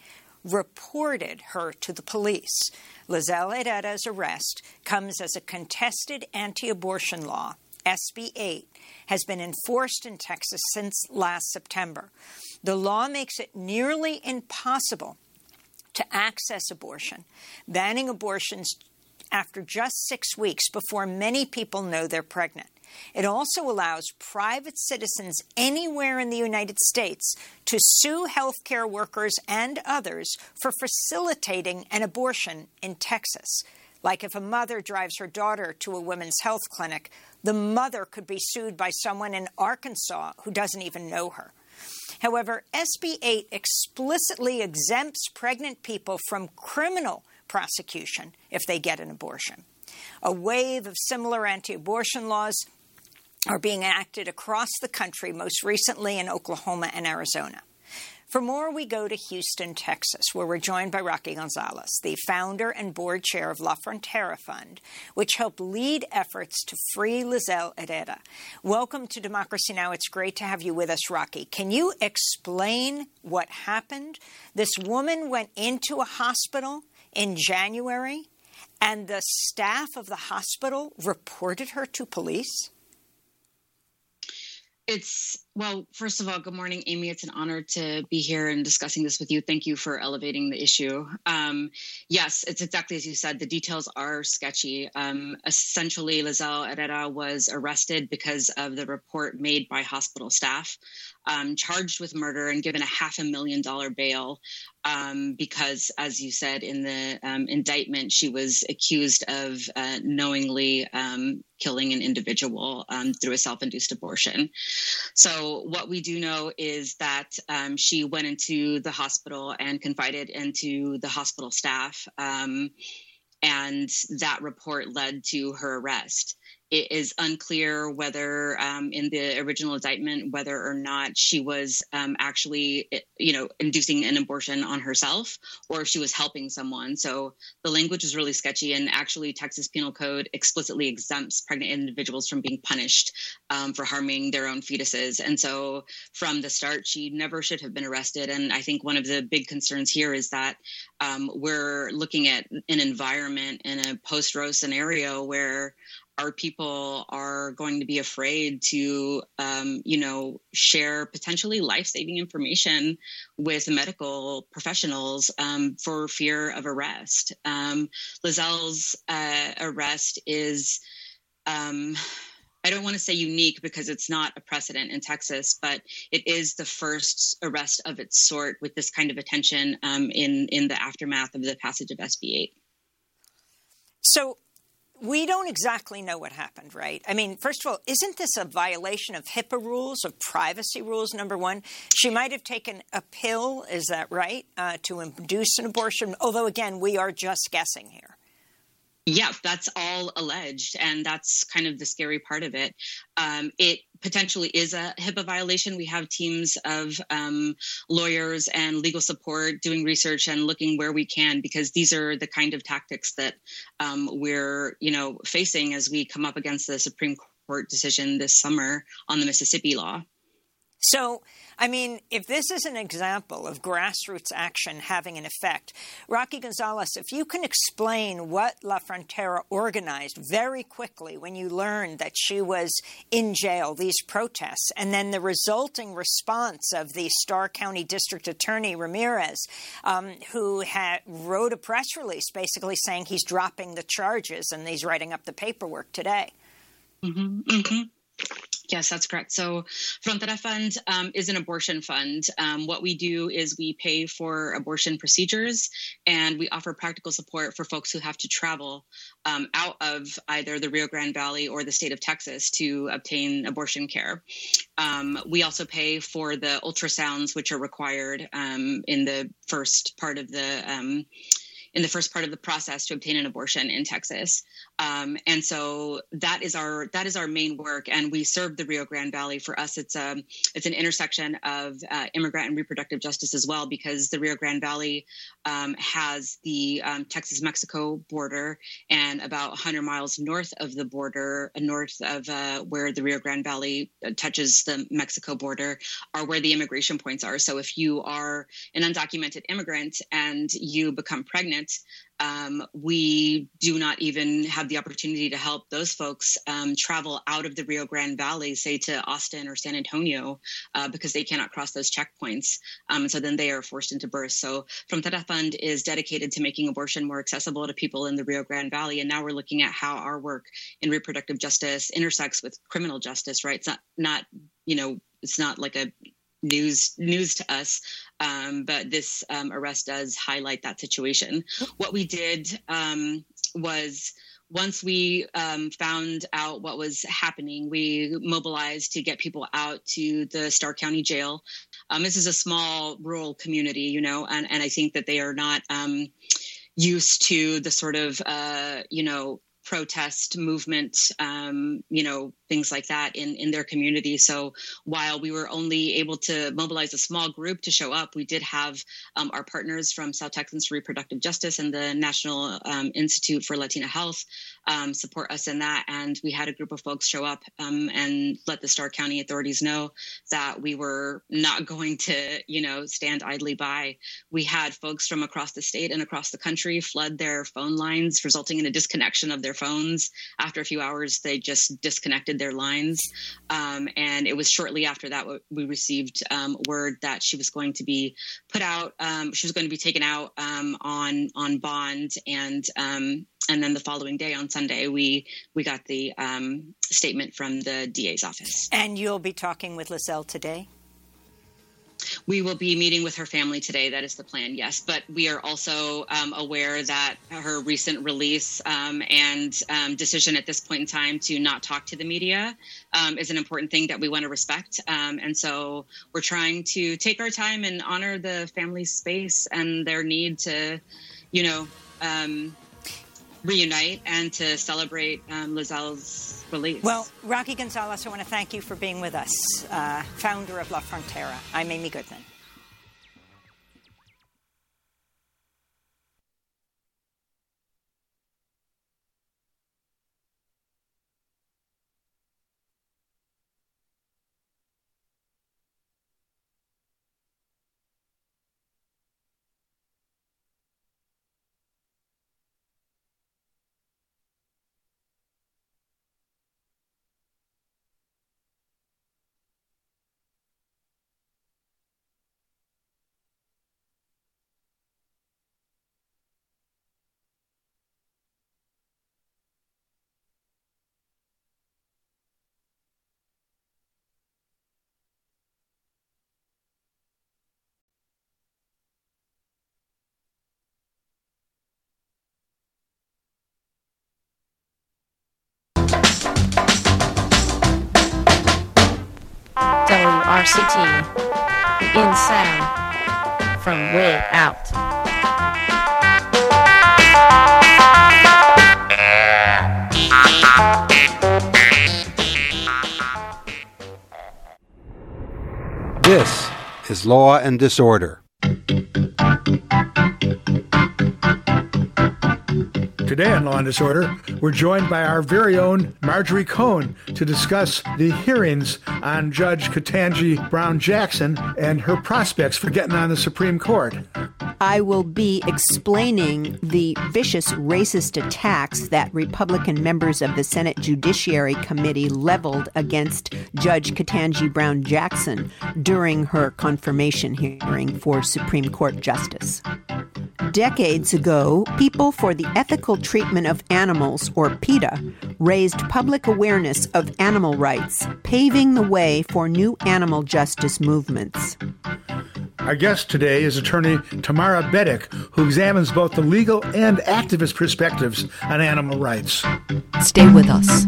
reported her to the police. Lizelle Herrera's arrest comes as a contested anti-abortion law, SB 8, has been enforced in Texas since last September. The law makes it nearly impossible to access abortion, banning abortions after just 6 weeks before many people know they're pregnant. It also allows private citizens anywhere in the United States to sue healthcare workers and others for facilitating an abortion in Texas. Like if a mother drives her daughter to a women's health clinic, the mother could be sued by someone in Arkansas who doesn't even know her. However, SB 8 explicitly exempts pregnant people from criminal prosecution if they get an abortion. A wave of similar anti-abortion laws are being enacted across the country, most recently in Oklahoma and Arizona. For more, we go to Houston, Texas, where we're joined by Rocky Gonzalez, the founder and board chair of La Frontera Fund, which helped lead efforts to free Lizelle Herrera. Welcome to Democracy Now! It's great to have you with us, Rocky. Can you explain what happened? This woman went into a hospital in January, and the staff of the hospital reported her to police? Well, first of all, good morning, Amy. It's an honor to be here and discussing this with you. Thank you for elevating the issue. Yes, it's exactly as you said. The details are sketchy. Essentially, Lizelle Herrera was arrested because of the report made by hospital staff, charged with murder and given a $500,000 bail because, as you said in the indictment, she was accused of knowingly killing an individual through a self-induced abortion. So what we do know is that she went into the hospital and confided into the hospital staff, and that report led to her arrest. It is unclear whether in the original indictment, whether or not she was actually, inducing an abortion on herself or if she was helping someone. So the language is really sketchy, and actually Texas Penal Code explicitly exempts pregnant individuals from being punished for harming their own fetuses. And so from the start, she never should have been arrested. And I think one of the big concerns here is that we're looking at an environment in a post-Roe scenario where our people are going to be afraid to, share potentially life-saving information with medical professionals for fear of arrest. Lizelle's arrest is, I don't want to say unique because it's not a precedent in Texas, but it is the first arrest of its sort with this kind of attention in the aftermath of the passage of SB 8. So we don't exactly know what happened, right? I mean, first of all, isn't this a violation of HIPAA rules, of privacy rules, number one? She might have taken a pill, is that right, to induce an abortion? Although, again, we are just guessing here. Yeah, that's all alleged, and that's kind of the scary part of it. It potentially is a HIPAA violation. We have teams of lawyers and legal support doing research and looking where we can, because these are the kind of tactics that we're, facing as we come up against the Supreme Court decision this summer on the Mississippi law. So, I mean, if this is an example of grassroots action having an effect, Rocky Gonzalez, if you can explain what La Frontera organized very quickly when you learned that she was in jail, these protests, and then the resulting response of the Starr County District Attorney Ramirez, who wrote a press release basically saying he's dropping the charges and he's writing up the paperwork today. Mm-hmm, mm-hmm. Yes, that's correct. So Frontera Fund is an abortion fund. What we do is we pay for abortion procedures, and we offer practical support for folks who have to travel out of either the Rio Grande Valley or the state of Texas to obtain abortion care. We also pay for the ultrasounds, which are required in the first part of the process to obtain an abortion in Texas. And so that is our main work. And we serve the Rio Grande Valley. For us, it's an intersection of immigrant and reproductive justice as well, because the Rio Grande Valley has the Texas-Mexico border, and about 100 miles north of the border, north of where the Rio Grande Valley touches the Mexico border, are where the immigration points are. So if you are an undocumented immigrant and you become pregnant, we do not even have the opportunity to help those folks travel out of the Rio Grande Valley, say to Austin or San Antonio, because they cannot cross those checkpoints. And so then they are forced into birth. So Frontera Fund is dedicated to making abortion more accessible to people in the Rio Grande Valley. And now we're looking at how our work in reproductive justice intersects with criminal justice, right? It's it's not like a news to us, but this arrest does highlight that situation. What we did was, once we found out what was happening, we mobilized to get people out to the Starr County Jail. This is a small rural community, and I think that they are not used to the sort of, protest movement, things like that in their community. So while we were only able to mobilize a small group to show up, we did have our partners from South Texans for Reproductive Justice and the National Institute for Latina Health support us in that. And we had a group of folks show up and let the Starr County authorities know that we were not going to, stand idly by. We had folks from across the state and across the country flood their phone lines, resulting in a disconnection of their phones. After a few hours, they just disconnected their lines. And it was shortly after that we received word that she was going to be put out. She was going to be taken out on bond. And then the following day, on Sunday, we got the statement from the DA's office. And you'll be talking with Lizelle today? We will be meeting with her family today. That is the plan, yes. But we are also aware that her recent release and decision at this point in time to not talk to the media is an important thing that we want to respect. And so we're trying to take our time and honor the family's space and their need to, reunite and to celebrate Lizelle's release. Well, Rocky Gonzalez, I want to thank you for being with us, founder of La Frontera. I'm Amy Goodman. WRCT, in sound, from way out. This is Law and Disorder. Today on Law and Disorder, we're joined by our very own Marjorie Cohn to discuss the hearings on Judge Ketanji Brown Jackson and her prospects for getting on the Supreme Court. I will be explaining the vicious racist attacks that Republican members of the Senate Judiciary Committee leveled against Judge Ketanji Brown Jackson during her confirmation hearing for Supreme Court Justice. Decades ago, People for the Ethical Treatment of Animals, or PETA, raised public awareness of animal rights, paving the way for new animal justice movements. Our guest today is attorney Tamara Beddick, who examines both the legal and activist perspectives on animal rights. Stay with us.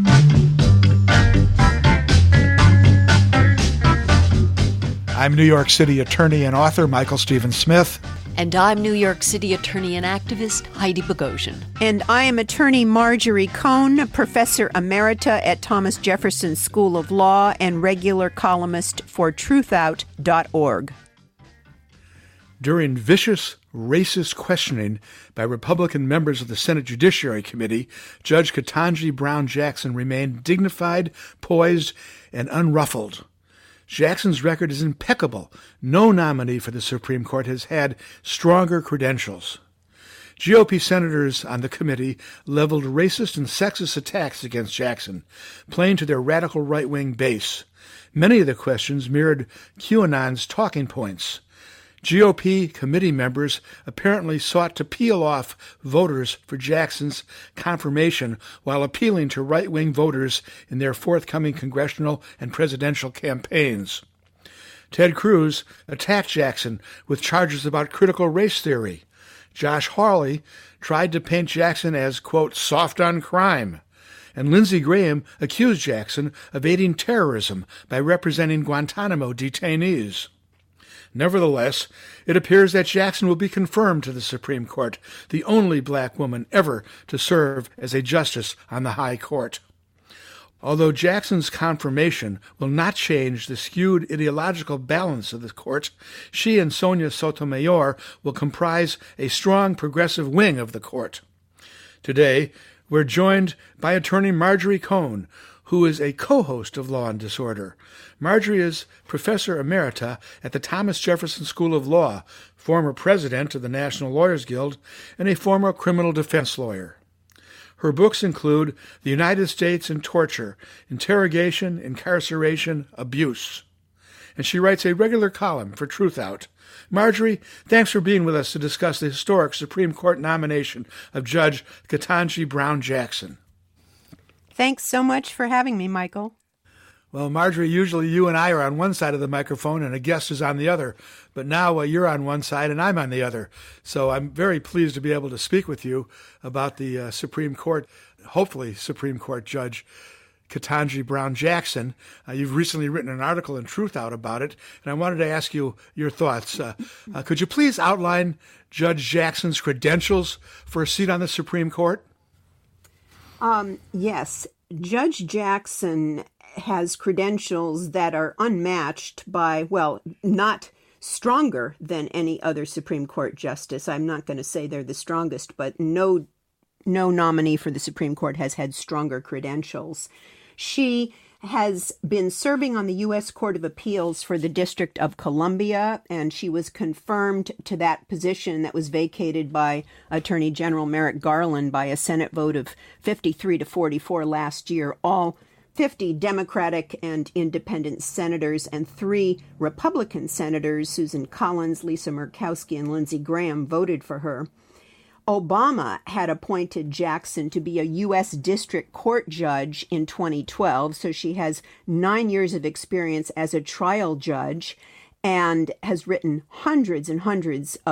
I'm New York City attorney and author Michael Stephen Smith. And I'm New York City attorney and activist Heidi Bogosian. And I am attorney Marjorie Cohn, professor emerita at Thomas Jefferson School of Law and regular columnist for truthout.org. During vicious, racist questioning by Republican members of the Senate Judiciary Committee, Judge Ketanji Brown Jackson remained dignified, poised, and unruffled. Jackson's record is impeccable. No nominee for the Supreme Court has had stronger credentials. GOP senators on the committee leveled racist and sexist attacks against Jackson, playing to their radical right-wing base. Many of the questions mirrored QAnon's talking points. GOP committee members apparently sought to peel off voters for Jackson's confirmation while appealing to right-wing voters in their forthcoming congressional and presidential campaigns. Ted Cruz attacked Jackson with charges about critical race theory. Josh Hawley tried to paint Jackson as, quote, soft on crime. And Lindsey Graham accused Jackson of aiding terrorism by representing Guantanamo detainees. Nevertheless, it appears that Jackson will be confirmed to the Supreme Court, the only black woman ever to serve as a justice on the High Court. Although Jackson's confirmation will not change the skewed ideological balance of the court, she and Sonia Sotomayor will comprise a strong progressive wing of the court. Today, we're joined by attorney Marjorie Cohn, who is a co-host of Law and Disorder. Marjorie is professor emerita at the Thomas Jefferson School of Law, former president of the National Lawyers Guild, and a former criminal defense lawyer. Her books include The United States and Torture, Interrogation, Incarceration, Abuse. And she writes a regular column for Truthout. Marjorie, thanks for being with us to discuss the historic Supreme Court nomination of Judge Ketanji Brown Jackson. Thanks so much for having me, Michael. Well, Marjorie, usually you and I are on one side of the microphone and a guest is on the other, but now you're on one side and I'm on the other. So I'm very pleased to be able to speak with you about the Supreme Court, hopefully Supreme Court Judge Ketanji Brown Jackson. You've recently written an article in Truthout about it, and I wanted to ask you your thoughts. Could you please outline Judge Jackson's credentials for a seat on the Supreme Court? Yes. Judge Jackson has credentials that are unmatched by, well, not stronger than any other Supreme Court justice. I'm not going to say they're the strongest, but no nominee for the Supreme Court has had stronger credentials. She has been serving on the U.S. Court of Appeals for the District of Columbia, and she was confirmed to that position that was vacated by Attorney General Merrick Garland by a Senate vote of 53 to 44 last year. All 50 Democratic and independent senators and 3 Republican senators, Susan Collins, Lisa Murkowski, and Lindsey Graham, voted for her. Obama had appointed Jackson to be a U.S. District Court judge in 2012, so she has 9 years of experience as a trial judge and has written hundreds and hundreds of